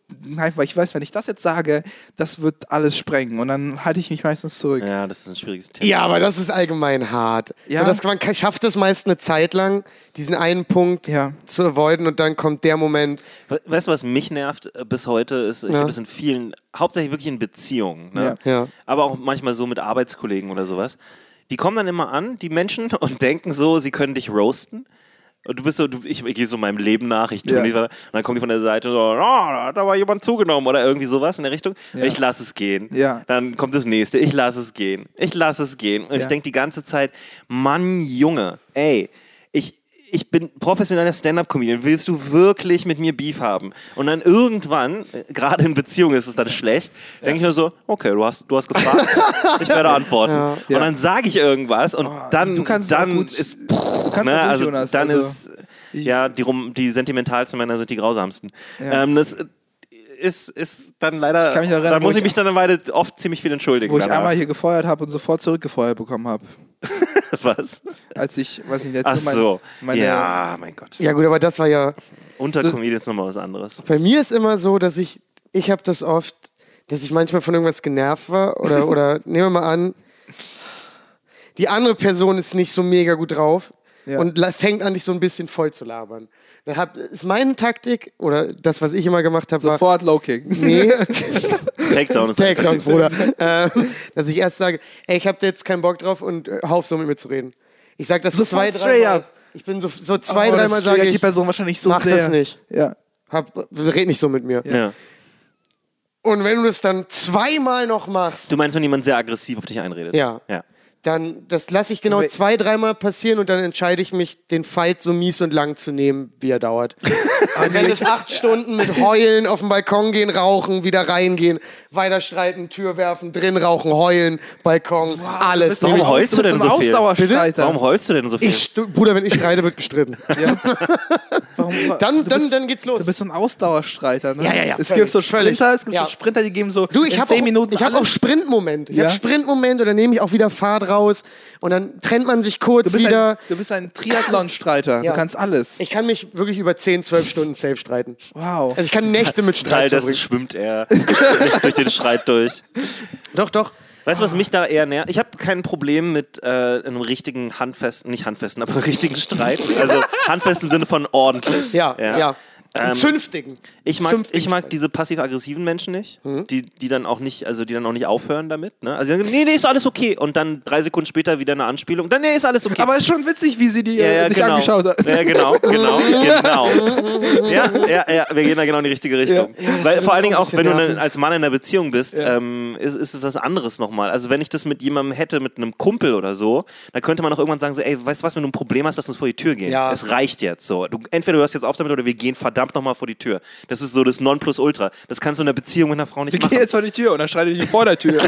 nein, weil ich weiß, wenn ich das jetzt sage, das wird alles sprengen. Und dann halte ich mich meistens zurück. Ja, das ist ein schwieriges Thema. Ja, aber das ist allgemein hart. Ja. So, dass man kann- schafft es meist eine Zeit lang, diesen einen Punkt Ja. zu avoiden und dann kommt der Moment. We- Weißt du, was mich nervt äh, bis heute? Ist, ich Ja. habe das in vielen, hauptsächlich wirklich in Beziehungen, ne? Ja. Ja. aber auch manchmal so mit Arbeitskollegen oder sowas. Die kommen dann immer an, die Menschen, und denken so, sie können dich roasten. Und du bist so, du, ich, ich gehe so meinem Leben nach, ich tue Ja. nicht weiter. Und dann kommen die von der Seite so, oh, da hat aber jemand zugenommen oder irgendwie sowas in der Richtung. Ja. Ich lasse es gehen. Ja. Dann kommt das nächste, ich lasse es gehen. Ich lasse es gehen. Und ich Ja. denke die ganze Zeit, Mann, Junge, ey, ich, ich bin professioneller Stand-Up-Comedian. Willst du wirklich mit mir Beef haben? Und dann irgendwann, äh, gerade in Beziehungen ist es dann schlecht, denke ich nur so, okay, du hast, du hast gefragt, ich werde antworten. Ja. Und dann sage ich irgendwas und dann, du kannst auch dann gut- ist, du kannst ne, auch gut, also Jonas, dann also- ist, ja, die, rum, die sentimentalsten Männer sind die grausamsten. Ja. Ähm, das ist, ist dann leider, Ich kann mich erinnern, da wo muss ich ich- mich dann eine Weile oft ziemlich viel entschuldigen. Wo ich danach. einmal hier gefeuert habe und sofort zurückgefeuert bekommen habe. Was? Als ich, weiß nicht, jetzt Ach mein, so, meine, ja, mein Gott. Ja gut, aber das war ja... Unter Das- Comedians nochmal was anderes. Bei mir ist immer so, dass ich, ich habe das oft, dass ich manchmal von irgendwas genervt war oder, oder nehmen wir mal an, die andere Person ist nicht so mega gut drauf Ja. und la- fängt an, dich so ein bisschen voll zu labern. Dann hab, ist meine Taktik oder das, was ich immer gemacht habe, war, Sofort Low-Kick. nee, Takedown ist Takedowns, Bruder, ähm, dass ich erst sage, ey, ich habe jetzt keinen Bock drauf und äh, hör auf so mit mir zu reden. Ich sag das so zwei, Sofort drei straight Mal. up. Ich bin so, so zwei, Oh, das dreimal sage triggert die ich, Person wahrscheinlich so mach sehr. das nicht. Ja. hab, red nicht so mit mir. Ja. Und wenn du das dann zweimal noch machst, Du meinst, wenn jemand sehr aggressiv auf dich einredet? Ja. ja. dann das lasse ich genau Aber- zwei, dreimal passieren und dann entscheide ich mich, den Fight so mies und lang zu nehmen, wie er dauert. Und wenn es acht Stunden mit Heulen auf den Balkon gehen, rauchen, wieder reingehen, weiter streiten, Tür werfen, drin rauchen, heulen, Balkon, alles. Warum Nämlich- heulst du denn bist so ein viel? Ausdauerstreiter. Warum heulst du denn so viel? ich, st- Bruder, wenn ich streite, wird gestritten. Warum, Dann, du dann, bist, dann geht's los. Du bist so ein Ausdauerstreiter, ne? Ja, ja, ja, Es völlig, gibt so völlig. Sprinter, es gibt Ja. so Sprinter, die geben so Du, ich in habe zehn auch, Minuten ich hab auch alles. Sprintmomente. Ich Ja? habe Sprintmomente, oder nehme ich auch wieder Fahrt raus und dann trennt man sich kurz Du bist wieder. ein, du bist ein Triathlon-Streiter. Ja. Du kannst alles. Ich kann mich wirklich über zehn, zwölf Stunden safe streiten. Wow. Also ich kann Nächte mit Teil Streit dessen verbringen. schwimmt er durch, durch den Streit durch. Doch, doch. Weißt du, was mich da eher nervt? Ich habe kein Problem mit äh, einem richtigen handfesten, nicht handfesten, aber einem richtigen Streit. Also handfest im Sinne von ordentlich. Ja, ja. Ähm, Einen zünftigen. Ich mag, Zünftigen ich mag Streit. diese passiv-aggressiven Menschen nicht, Mhm. die, die dann auch nicht, also die dann auch nicht aufhören damit. Ne? Also die sagen, nee, nee, ist alles okay. Und dann drei Sekunden später wieder eine Anspielung. Dann, nee, ist alles okay. Aber es ist schon witzig, wie sie die ja, äh, ja, sich genau. angeschaut hat. Ja, genau, genau, genau. Ja, ja, ja, wir gehen da genau in die richtige Richtung. Weil vor allen Dingen auch ein auch, wenn du bisschen ne, als Mann in einer Beziehung bist, Ja. ähm, ist, ist es was anderes nochmal. Also wenn ich das mit jemandem hätte, mit einem Kumpel oder so, dann könnte man auch irgendwann sagen so, ey, weißt du was, wenn du ein Problem hast, lass uns vor die Tür gehen. Ja. Es reicht jetzt so. Du, entweder du hörst jetzt auf damit oder wir gehen verdammt nochmal vor die Tür. Das ist so das Nonplusultra. Das kannst du in einer Beziehung mit einer Frau nicht Wir machen. gehen jetzt vor die Tür und dann streitet die vor der Tür.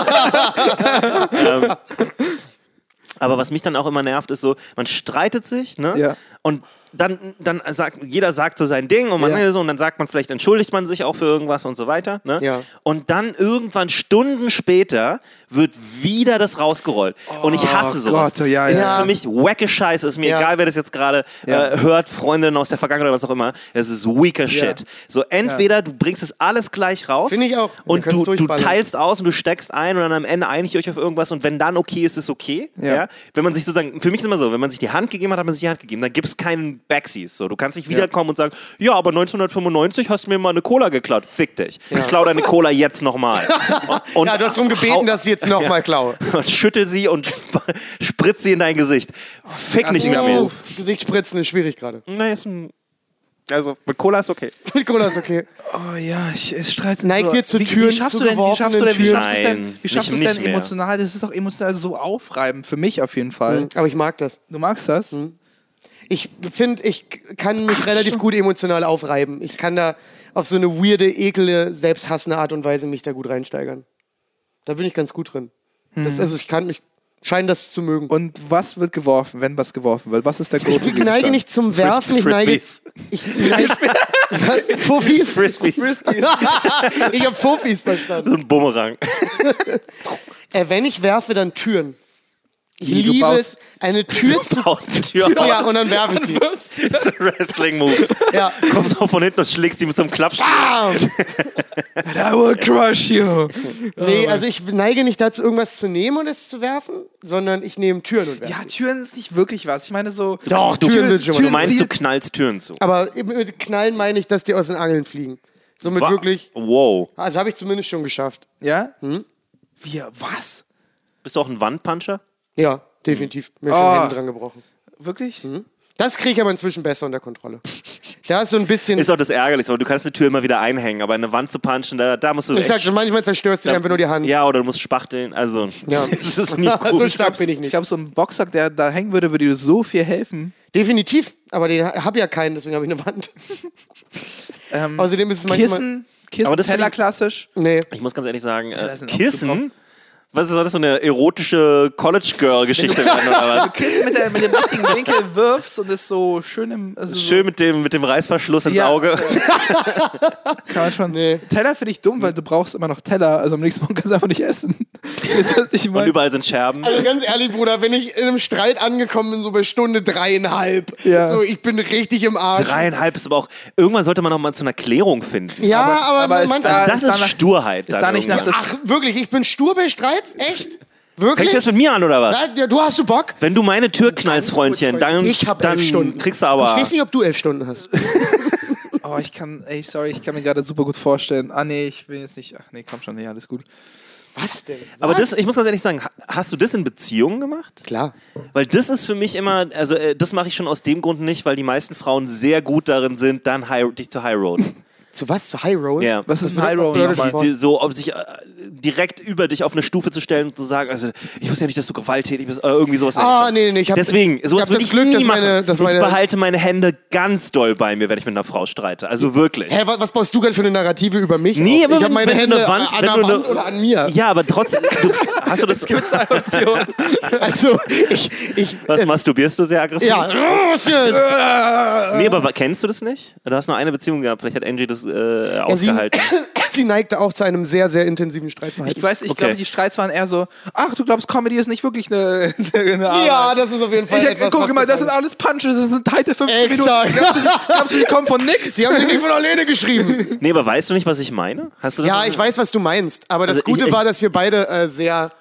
ähm, aber was mich dann auch immer nervt, ist so, man streitet sich, ne? Ja. Und dann, dann sagt, jeder sagt so sein Ding und man Ja. so, und dann sagt man, vielleicht entschuldigt man sich auch für irgendwas und so weiter. Ne? Ja. Und dann irgendwann Stunden später wird wieder das rausgerollt. und ich hasse sowas. Gott, oh ja, es ja. ist für mich wacke Scheiße. Es ist mir Ja. egal, wer das jetzt gerade Ja. äh, hört, Freundin aus der Vergangenheit oder was auch immer. Es ist weaker Shit. So entweder du bringst es alles gleich raus Finde ich auch. Wir und können's du, du durchballern. teilst aus und du steckst ein und dann am Ende einigt ihr euch auf irgendwas und wenn dann okay ist, ist okay. Ja. Ja. Wenn man sich sozusagen, für mich ist immer so, wenn man sich die Hand gegeben hat, hat man sich die Hand gegeben. Dann gibt es keinen Backsies. So, du kannst nicht wiederkommen und sagen, ja, aber neunzehnhundertfünfundneunzig hast du mir mal eine Cola geklaut. Fick dich. Ich klau deine Cola jetzt nochmal. Und Ja, du hast darum gebeten, hau- dass ich jetzt nochmal klaue. und schüttel sie und spritz sie in dein Gesicht. Fick nicht mit mir. Oh, Gesicht spritzen ist schwierig gerade. Nein, ist ein, also mit Cola ist okay. Mit Cola ist okay. Oh ja, ich, es streitet Neigt so. ihr zu wie, Türen, wie schaffst zu du denn, wie schaffst du denn, wie geworfenen schaffst du es denn, Nein, wie schaffst du es nicht- denn nicht mehr. emotional? Das ist doch emotional so aufreibend, für mich auf jeden Fall. Aber ich mag das. Du magst das? Ich finde, ich kann mich relativ gut emotional aufreiben. Ich kann da auf so eine weirde, ekle, selbsthassende Art und Weise mich da gut reinsteigern. Da bin ich ganz gut drin. Das, also ich kann mich, scheine das zu mögen. Und was wird geworfen, wenn was geworfen wird? Was ist der Ich Go-To-Gegenstand? neige nicht zum Werfen, ich neige... Frisbees. Ich neige... Was? Fufis? Frisbees. Ich hab Fufis verstanden. So ein Bumerang. Äh, wenn ich werfe, dann Türen. Ich Wie, du liebe baust- es, eine Tür zu... Aus der Tür Ja, aus. und dann werfe ich die. So Wrestling-Moves. Ja. Kommst auch von hinten und schlägst die mit so einem Klappstuhl. Bam! I will crush you. Nee, also ich neige nicht dazu, irgendwas zu nehmen und es zu werfen, sondern ich nehme Türen und werfe Ja, sie. Türen ist nicht wirklich was. Ich meine so... Doch, Du, Türen sind schon du mal... meinst, du zielt- knallst Türen zu. Aber mit Knallen meine ich, dass die aus den Angeln fliegen. Somit Wa- wirklich... Wow. Also habe ich zumindest schon geschafft. Ja? Hm? Wie, was? Bist du auch ein Wandpuncher? Ja, definitiv. Mir Oh. schon Hände dran gebrochen. Wirklich? Das kriege ich aber inzwischen besser unter Kontrolle. Da ist so ein bisschen... Ist auch das Ärgerlichste, weil du kannst eine Tür immer wieder einhängen, aber eine Wand zu punchen, da, da musst du ich echt- sag schon, manchmal zerstörst du dir einfach nur die Hand. Ja, oder du musst spachteln, also Ja. das ist nie so gut. stark bin ich Ich nicht. glaube, so ein Boxsack, der da hängen würde, würde dir so viel helfen. Definitiv. Aber den habe ja keinen, deswegen habe ich eine Wand. Ähm, Außerdem ist es manchmal... Kissen, Kissen, Aber das Teller find ich- klassisch. Nee. Ich muss ganz ehrlich sagen, äh, das sind auch Kissen, was ist soll das, so eine erotische College-Girl-Geschichte werden oder was? Kissen mit, der, mit dem richtigen Winkel wirfst und ist so schön im... Also Schön mit dem, mit dem Reißverschluss ins Ja. Auge. So, kann man schon. Nee. Teller finde ich dumm, weil du brauchst immer noch Teller. Also am nächsten Morgen kannst du einfach nicht essen. Ist das, ich Und mein, überall sind Scherben. Also ganz ehrlich, Bruder, wenn ich in einem Streit angekommen bin, so bei Stunde dreieinhalb, Ja. so ich bin richtig im Arsch. Dreieinhalb ist aber auch, irgendwann sollte man noch mal zu einer Klärung finden. Ja, Aber- aber, aber ist manchmal... da- Das ist ist danach- Sturheit. ist dann da nicht nach irgendwann. das- Ach, wirklich, ich bin stur bei Streits? Echt? Wirklich? Fängst du das mit mir an, oder was? Ja, du hast du Bock? Wenn du meine Tür knallst, Freundchen, dann, Ich hab dann elf Stunden. kriegst du aber... Ich weiß nicht, ob du elf Stunden hast. oh, ich kann, ey, sorry, ich kann mir gerade super gut vorstellen. Ah, nee, ich will jetzt nicht. Ach, nee, komm schon, nee, alles gut. Was denn? aber das, ich muss ganz ehrlich sagen, ha- hast du das in Beziehungen gemacht? Klar. Weil das ist für mich immer, also äh, das mache ich schon aus dem Grund nicht, weil die meisten Frauen sehr gut darin sind, dann high, dich zu highroaden. Zu was? Zu High Roll? Ja. Was ist ein High Roll? Die- nochmal? Die, die, so auf sich äh, direkt über dich auf eine Stufe zu stellen und zu sagen, also ich wusste ja nicht, dass du gewalttätig bist, oder irgendwie sowas. Ah, nee, nee, ich hab, Deswegen, ich sowas hab würde das ich Glück, nie dass machen. meine, dass meine... Ich behalte meine Hände ganz doll bei mir, wenn ich mit einer Frau streite. Also wirklich. Hä, was, was baust du gerade für eine Narrative über mich? Nee, auf? aber ich habe wenn- meine wenn Hände du eine Wand, an wenn der du eine- Wand oder an mir. Ja, aber trotzdem, du, hast du das? Also, ich... ich Was masturbierst du sehr aggressiv? ja. Was jetzt? Nee, aber wa- kennst du das nicht? Du hast nur eine Beziehung gehabt, vielleicht hat Angie das äh, Ja, sie, ausgehalten. sie neigte auch zu einem sehr, sehr intensiven Streitverhalten. Ich weiß, ich Okay. glaube, die Streits waren eher so, ach, du glaubst, Comedy ist nicht wirklich eine, eine Arbeit. Ja, das ist auf jeden Fall Ich, etwas, guck was mal, das sind gefallen alles Punches, das sind tighte fünfzehn Exakt. Minuten. Glaubst du, die, glaubst du, die kommen von nix? ist. Sie haben sich nicht von alleine geschrieben. Nee, aber weißt du nicht, was ich meine? Hast du das Ja, ich weiß, was du meinst. Aber das Also ich- Gute ich- war, dass wir beide äh, sehr...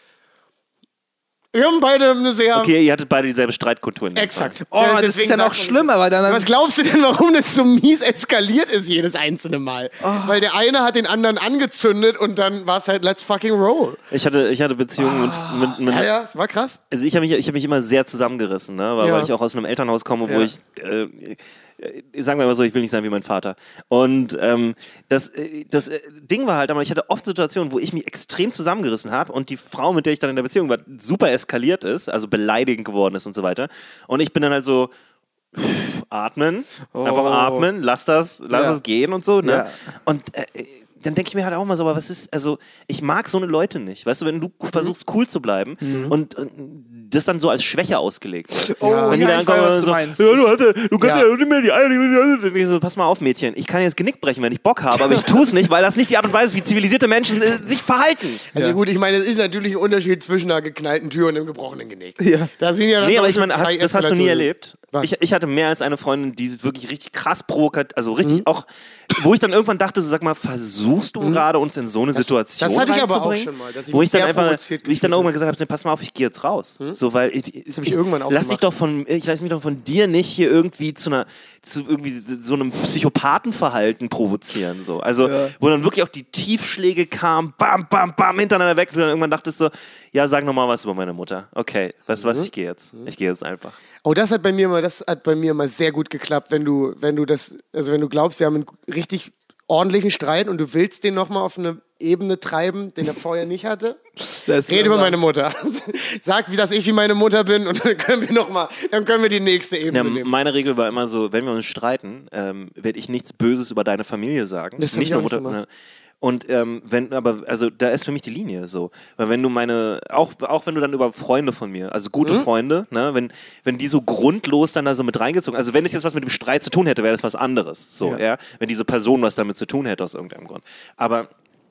Wir haben beide eine sehr... Okay, ihr hattet beide dieselbe Streitkultur. in dem Exakt. Oh, das Deswegen ist ja noch sagt man- schlimmer, weil dann... Was glaubst du denn, warum das so mies eskaliert ist jedes einzelne Mal? Oh. Weil der eine hat den anderen angezündet und dann war es halt let's fucking roll. Fall. Ich hatte, ich hatte Beziehungen mit, mit, mit Ja, ja, es war krass. Also ich habe mich, ich hab mich immer sehr zusammengerissen, ne? weil, Ja. weil ich auch aus einem Elternhaus komme, wo Ja. ich, äh, äh, sagen wir mal so, ich will nicht sein wie mein Vater. Und ähm, das, äh, das äh, Ding war halt, aber ich hatte oft Situationen, wo ich mich extrem zusammengerissen habe und die Frau, mit der ich dann in der Beziehung war, super eskaliert ist, also beleidigend geworden ist und so weiter. Und ich bin dann halt so, pff, atmen, einfach atmen, lass das, lass Ja. das gehen und so. Ne? Ja. Und äh, dann denke ich mir halt auch mal so, aber was ist, also ich mag so eine Leute nicht. Weißt du, wenn du versuchst cool zu bleiben und, und das dann so als Schwäche ausgelegt wird. Oh, wenn ja, die dann ich kommen weiß, und was du so, meinst. ja, du, hast, ja- du kannst Ja. ja nicht mehr die Eier, die ich so, pass mal auf, Mädchen, ich kann jetzt Genick brechen, wenn ich Bock habe, aber ich tue es nicht, weil das nicht die Art und Weise ist, wie zivilisierte Menschen äh, sich verhalten. Also Ja. gut, ich meine, es ist natürlich ein Unterschied zwischen einer geknallten Tür und einem gebrochenen Genick. Ja. Da sind ja dann Nee, doch aber ich so meine, drei hast, das hast du nie Eskalationen. erlebt. Was? Ich, ich hatte mehr als eine Freundin, die wirklich richtig krass provokat, also richtig Mhm. auch, wo ich dann irgendwann dachte, so, sag mal, versuchst du gerade uns in so eine Situation das hatte ich aber auch reinzubringen? schon mal, dass ich wo mich ich dann sehr einfach, provoziert wie ich dann gefühlt irgendwann gesagt habe, nee, pass mal auf, ich gehe jetzt raus. So, weil ich, Das habe ich irgendwann auch lass dich gemacht. doch von, ich lass mich doch von dir nicht hier irgendwie zu einer, zu irgendwie so einem Psychopathenverhalten provozieren, so. Also, wo dann wirklich auch die Tiefschläge kamen, bam, bam, bam, hintereinander weg und du dann irgendwann dachtest so, ja, sag noch mal was über meine Mutter. Okay, weißt du was, ich gehe jetzt. Ich gehe jetzt einfach. Oh, das hat bei mir mal, das hat bei mir mal sehr gut geklappt, wenn du, wenn du das, also wenn du glaubst, wir haben einen richtig ordentlichen Streit und du willst den nochmal auf eine Ebene treiben, den er vorher nicht hatte. Das Rede über meine Mutter. Sag, wie dass ich wie meine Mutter bin und dann können wir noch mal, dann können wir die nächste Ebene Ja, nehmen. meine Regel war immer so, wenn wir uns streiten, ähm, werde ich nichts Böses über deine Familie sagen. Das hab nicht ich nur auch nicht Mutter. gemacht. ne. Und ähm, wenn, aber, also da ist für mich die Linie so. Weil wenn du meine, auch, auch wenn du dann über Freunde von mir, also gute Mhm. Freunde, ne, wenn, wenn die so grundlos dann da so mit reingezogen, also wenn es jetzt was mit dem Streit zu tun hätte, wäre das was anderes. So, ja. Ja. Wenn diese Person was damit zu tun hätte aus irgendeinem Grund. Aber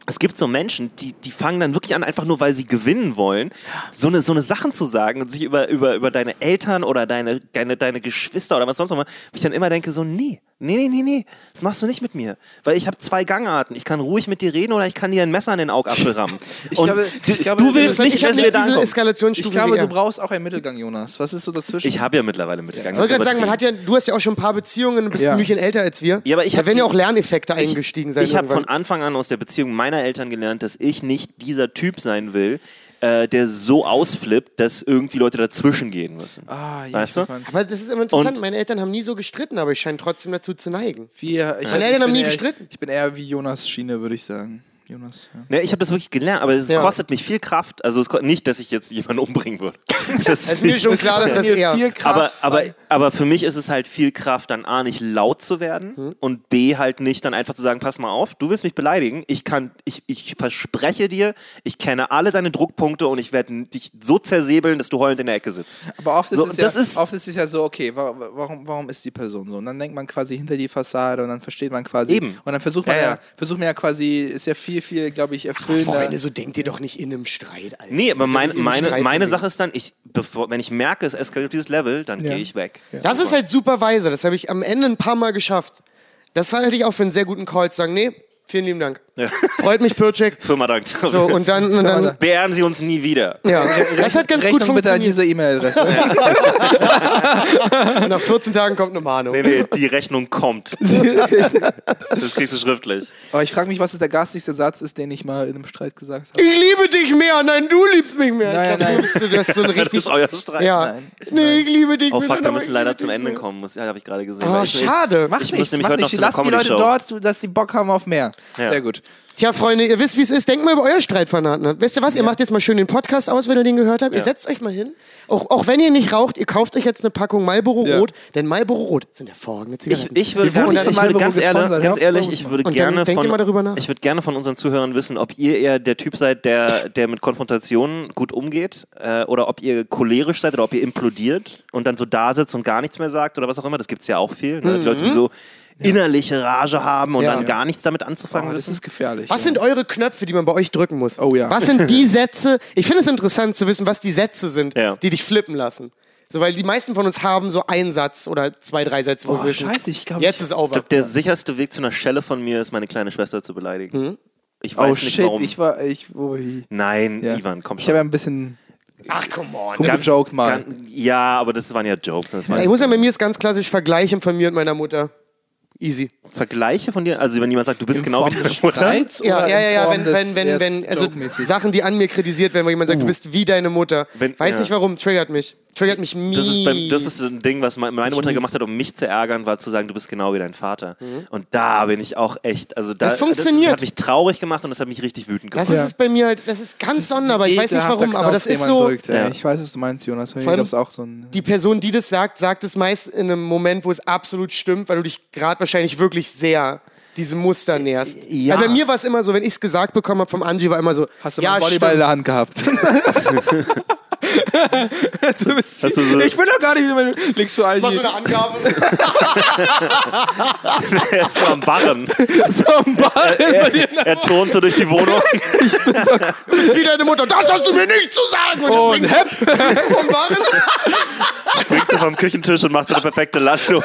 es gibt so Menschen, die, die fangen dann wirklich an, einfach nur, weil sie gewinnen wollen, so eine, so eine Sachen zu sagen und sich über, über, über deine Eltern oder deine, deine, deine Geschwister oder was sonst noch mal, wo ich dann immer denke, so, nee, nee, nee, nee, nee, das machst du nicht mit mir. Weil ich habe zwei Gangarten. Ich kann ruhig mit dir reden oder ich kann dir ein Messer an den Augapfel rammen. Ich und glaube, du, ich glaube, du willst das- nicht, Ich habe dass wir nicht da diese ankommen. Eskalationsstufe. Ich glaube, wie er. du brauchst auch einen Mittelgang, Jonas. Was ist so dazwischen? Ich habe ja mittlerweile mitgegangen. Ich wollte gerade sagen, man hat ja, du hast ja auch schon ein paar Beziehungen, du bist Ja. ein Mühlchen älter als wir. Ja, aber ich da hab werden ja die- auch Lerneffekte eingestiegen sein. Ich habe irgendwann. von Anfang an aus der Beziehung meiner Eltern gelernt, dass ich nicht dieser Typ sein will, äh, der so ausflippt, dass irgendwie Leute dazwischen gehen müssen. Ah, ja, Weißt ich weiß, du? was meinst. Aber das ist immer interessant, Und- meine Eltern haben nie so gestritten, aber ich scheine trotzdem dazu zu neigen. Wir, ich, Meine ich Eltern haben bin nie eher- gestritten. Ich bin eher wie Jonas Schiene, würde ich sagen. Jonas, ja. Ne, ich habe das wirklich gelernt, aber es Ja. kostet mich viel Kraft. Also es ko- nicht, dass ich jetzt jemanden umbringen würde. Das Es ist mir schon klar, dass das Mir eher... viel Kraft aber, aber, frei. aber für mich ist es halt viel Kraft, dann A, nicht laut zu werden Hm. und B, halt nicht dann einfach zu sagen, pass mal auf, du willst mich beleidigen, ich kann, ich, ich verspreche dir, ich kenne alle deine Druckpunkte und ich werde dich so zersäbeln, dass du heulend in der Ecke sitzt. Aber oft ist, So, es das ja, ist- oft ist es ja so, okay, wa warum, warum ist die Person so? Und dann denkt man quasi hinter die Fassade und dann versteht man quasi. Eben. Und dann versucht man Ja, ja, ja. versucht man ja quasi, ist ja viel, viel, glaube ich, erfüllender. Freunde, so denkt ihr doch nicht in einem Streit, Alter. Nee, aber Bitte mein, nicht in einem meine, Streit meine bringen. Sache ist dann, ich, bevor, wenn ich merke, es eskaliert auf dieses Level, dann Ja. gehe ich weg. Das ist halt super weise, das habe ich am Ende ein paar Mal geschafft. Das halte ich auch für einen sehr guten Call, zu sagen, nee, vielen lieben Dank. Ja. Freut mich, Pircek. Firma Dank. So, und dann, und dann Beehren Sie uns nie wieder. ja, das hat ganz Rechnung gut bitte an funktioniert. diese E-Mail-Adresse. Und nach vierzehn Tagen kommt eine Mahnung. Nee, nee, die Rechnung kommt. Das kriegst du schriftlich. Aber ich frage mich, was ist der garstigste Satz ist, den ich mal in einem Streit gesagt habe. Ich liebe dich mehr, nein, du liebst mich mehr. Nein, ich glaub, nein. du bist so, das ist so ein Das richtig... ist euer Streit. ja. Nein. Nee, ich liebe dich Oh mehr. fuck, nein, wir aber müssen ich leider liebe zum dich Ende mehr. kommen. Muss, ja, habe ich gerade gesehen. Oh, Weil ich, schade. Mach Ich nichts, muss nämlich mach heute noch nicht. zu einer Lass die Leute Comedy-Show. dort, dass die Bock haben auf mehr. Ja. Sehr gut. Tja, Freunde, ihr wisst, wie es ist. Denkt mal über euer Streitfanaten. Ne? Wisst ihr was? Ihr macht jetzt mal schön den Podcast aus, wenn ihr den gehört habt. Ihr Ja. setzt euch mal hin. Auch, auch wenn ihr nicht raucht, ihr kauft euch jetzt eine Packung Marlboro Ja. Rot. Denn Marlboro Rot sind hervorragende Ich, Zigaretten. ich würde, Wir wurden gerne, von ich würde Marlboro ganz, ehrlich, gesponsert, ganz ja. ehrlich, ich würde Und dann gerne denkt von, ihr mal darüber nach. ich würde gerne von unseren Zuhörern wissen, ob ihr eher der Typ seid, der, der mit Konfrontationen gut umgeht, äh, oder ob ihr cholerisch seid oder ob ihr implodiert und dann so da sitzt und gar nichts mehr sagt oder was auch immer. Das gibt es ja auch viel. Ne? Die Leute, die so innerliche Rage haben und Ja. dann Ja. gar nichts damit anzufangen Oh, das wissen. ist gefährlich. Was ja. sind eure Knöpfe, die man bei euch drücken muss? Oh ja. Was sind die Sätze? Ich finde es interessant zu wissen, was die Sätze sind, Ja. die dich flippen lassen. So, weil die meisten von uns haben so einen Satz oder zwei, drei Sätze, wo Boah, wir wissen, scheiße, ich glaub, jetzt ich- ist Ich over. glaube, der sicherste Weg zu einer Schelle von mir ist, meine kleine Schwester zu beleidigen. Ich weiß Oh nicht, shit, warum. ich war, ich, ui. Nein, Ja. Ivan, komm Ich habe schon. ja ein bisschen Ach, come on. rumgejoked mal. Ganz, ja, aber das waren ja Jokes. Das waren Ich muss ja bei mir ist ganz klassisch vergleichen von mir und meiner Mutter. Easy. Vergleiche von dir? Also wenn jemand sagt, du bist In genau Form wie des deine Mutter. Streits Ja, oder ja, in ja, ja, Form wenn, des wenn, wenn, jetzt wenn, also jokemäßig? Sachen, die an mir kritisiert werden, wo jemand sagt, du bist wie deine Mutter. Wenn- Weiß ja. nicht warum, triggert mich. Triggert mich mies. Das ist, beim, das ist ein Ding, was me- meine Mutter Mies. gemacht hat, um mich zu ärgern, war zu sagen, du bist genau wie dein Vater. Und da bin ich auch echt, also da, Das funktioniert. Das hat mich traurig gemacht und das hat mich richtig wütend Das gemacht. ist es bei mir halt, das ist ganz sonderbar. Ich weiß nicht Ekelhafter warum, aber das Knopf, ist den man so. Drückt, ey. Ja. Ich weiß, was du meinst, Jonas. Bei mir Vor allem gab's auch so ein. Die Person, die das sagt, sagt es meist in einem Moment, wo es absolut stimmt, weil du dich gerade wahrscheinlich wirklich sehr diesem Muster näherst. Ja. Weil bei mir war es immer so, wenn ich es gesagt bekommen habe vom Angie, war immer so, Hast du ja, mal einen Volleyball in stimmt. der Hand gehabt? du bist, Hast du so- ich bin doch gar nicht, wie man legst du all Mal die so eine Angabe. Er ist so am Barren. so einen Ball. Er, er turnt so durch die Wohnung. Du bist wie deine Mutter. Das hast du mir nicht zu sagen. Und, Und ich hepp. spring vom Barren. Springt so vom Küchentisch und macht so eine perfekte Landung.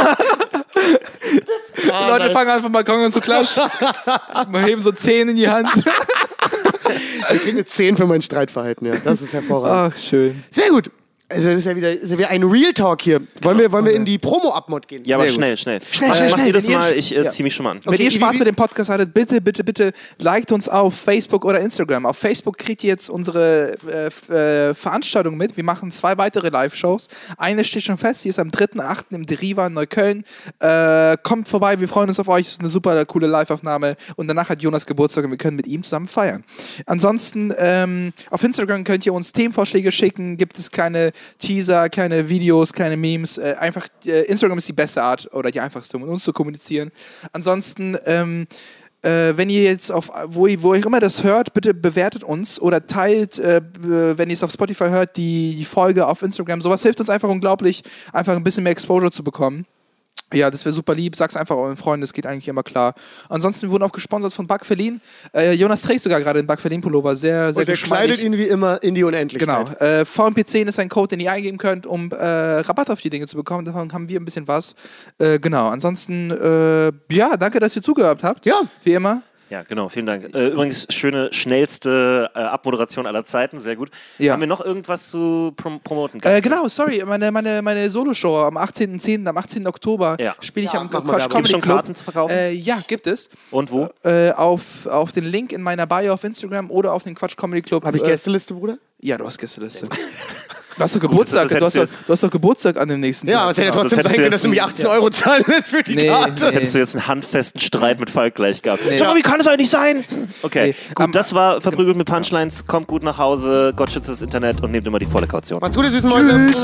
Die Leute fangen an vom Balkon an zu klatschen. Wir heben so Zehen in die Hand. Ich krieg eine zehn für mein Streitverhalten, ja. Das ist hervorragend. Ach, schön. Sehr gut. Also das ist ja wieder, das ist ja wieder ein Real Talk hier. Wollen wir, wollen wir in die Promo-Abmod gehen? Ja, aber Sehr gut. schnell, schnell. Schnell, Mach- schnell, Macht schnell. ihr das Wenn ihr- mal? Ich äh, Ja. zieh mich schon mal an. Wenn Okay, ihr wie- Spaß wie- mit dem Podcast hattet, bitte, bitte, bitte liked uns auf Facebook oder Instagram. Auf Facebook kriegt ihr jetzt unsere äh, f- äh, Veranstaltung mit. Wir machen zwei weitere Live-Shows. Eine steht schon fest, die ist am dritten achten im Deriva in Neukölln. Äh, kommt vorbei, wir freuen uns auf euch. Es ist eine super coole Live-Aufnahme. Und danach hat Jonas Geburtstag und wir können mit ihm zusammen feiern. Ansonsten, ähm, auf Instagram könnt ihr uns Themenvorschläge schicken. Gibt es keine Teaser, keine Videos, keine Memes. Äh, einfach, äh, Instagram ist die beste Art oder die einfachste, um mit uns zu kommunizieren. Ansonsten, ähm, äh, wenn ihr jetzt auf, wo ihr, wo ihr immer das hört, bitte bewertet uns oder teilt, äh, b- wenn ihr es auf Spotify hört, die, die Folge auf Instagram. Sowas hilft uns einfach unglaublich, einfach ein bisschen mehr Exposure zu bekommen. Ja, das wäre super lieb. Sag's einfach euren Freunden, das geht eigentlich immer klar. Ansonsten wir wurden auch gesponsert von Buck Verlin. Äh, Jonas trägt sogar gerade den Buck Verlin Pullover. Sehr, sehr Und er geschmeidig. kleidet ihn wie immer in die Unendlichkeit. Genau. Äh, V M P zehn ist ein Code, den ihr eingeben könnt, um äh, Rabatt auf die Dinge zu bekommen. Davon haben wir ein bisschen was. Äh, genau. Ansonsten, äh, ja, danke, dass ihr zugehört habt. Ja. Wie immer. Ja, genau, vielen Dank. Äh, übrigens, schöne, schnellste äh, Abmoderation aller Zeiten, sehr gut. Ja. Haben wir noch irgendwas zu prom promoten? Äh, genau, sorry, meine, meine, meine Solo-Show am achtzehnten zehnten, am achtzehnten Oktober Ja. spiele ich Ja, am mach mal Quatsch Werbung. Comedy Gibt's schon Club. Karten zu verkaufen? Äh, ja, gibt es. Und wo? Äh, auf, auf den Link in meiner Bio auf Instagram oder auf den Quatsch Comedy Club. Habe ich äh, Gästeliste, Bruder? Ja, du hast Gästeliste. Du hast doch Geburtstag, das du, hast doch, hättest du du hast doch Geburtstag an dem nächsten Ja, Tag. aber es hätte ja Genau, trotzdem das hättest sein du können, dass du mich jetzt achtzehn Euro zahlen lässt für die Nee, Karte. nee. Hättest du jetzt einen handfesten Streit mit Falk gleich gehabt. Nee. Sag mal, wie kann es eigentlich sein? Okay, Nee. gut, Am- das war Verprügelt mit Punchlines. Kommt gut nach Hause, Gott schütze das Internet und nehmt immer die volle Kaution. Macht's gut, ihr süßen Mäuse.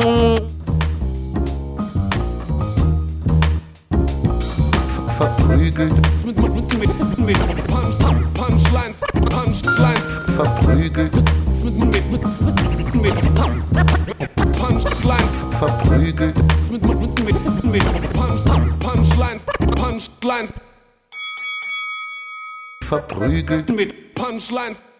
Verprügelt, Mit, mit, mit, mit, mit Punch, Punchlines, Punchlines. verprügelt, Mit, mit, mit, mit, mit Punchlines. verprügelt, Mit, mit, mit, mit, mit Punch, Punchlines, Punchlines. verprügelt. Mit Punchlines.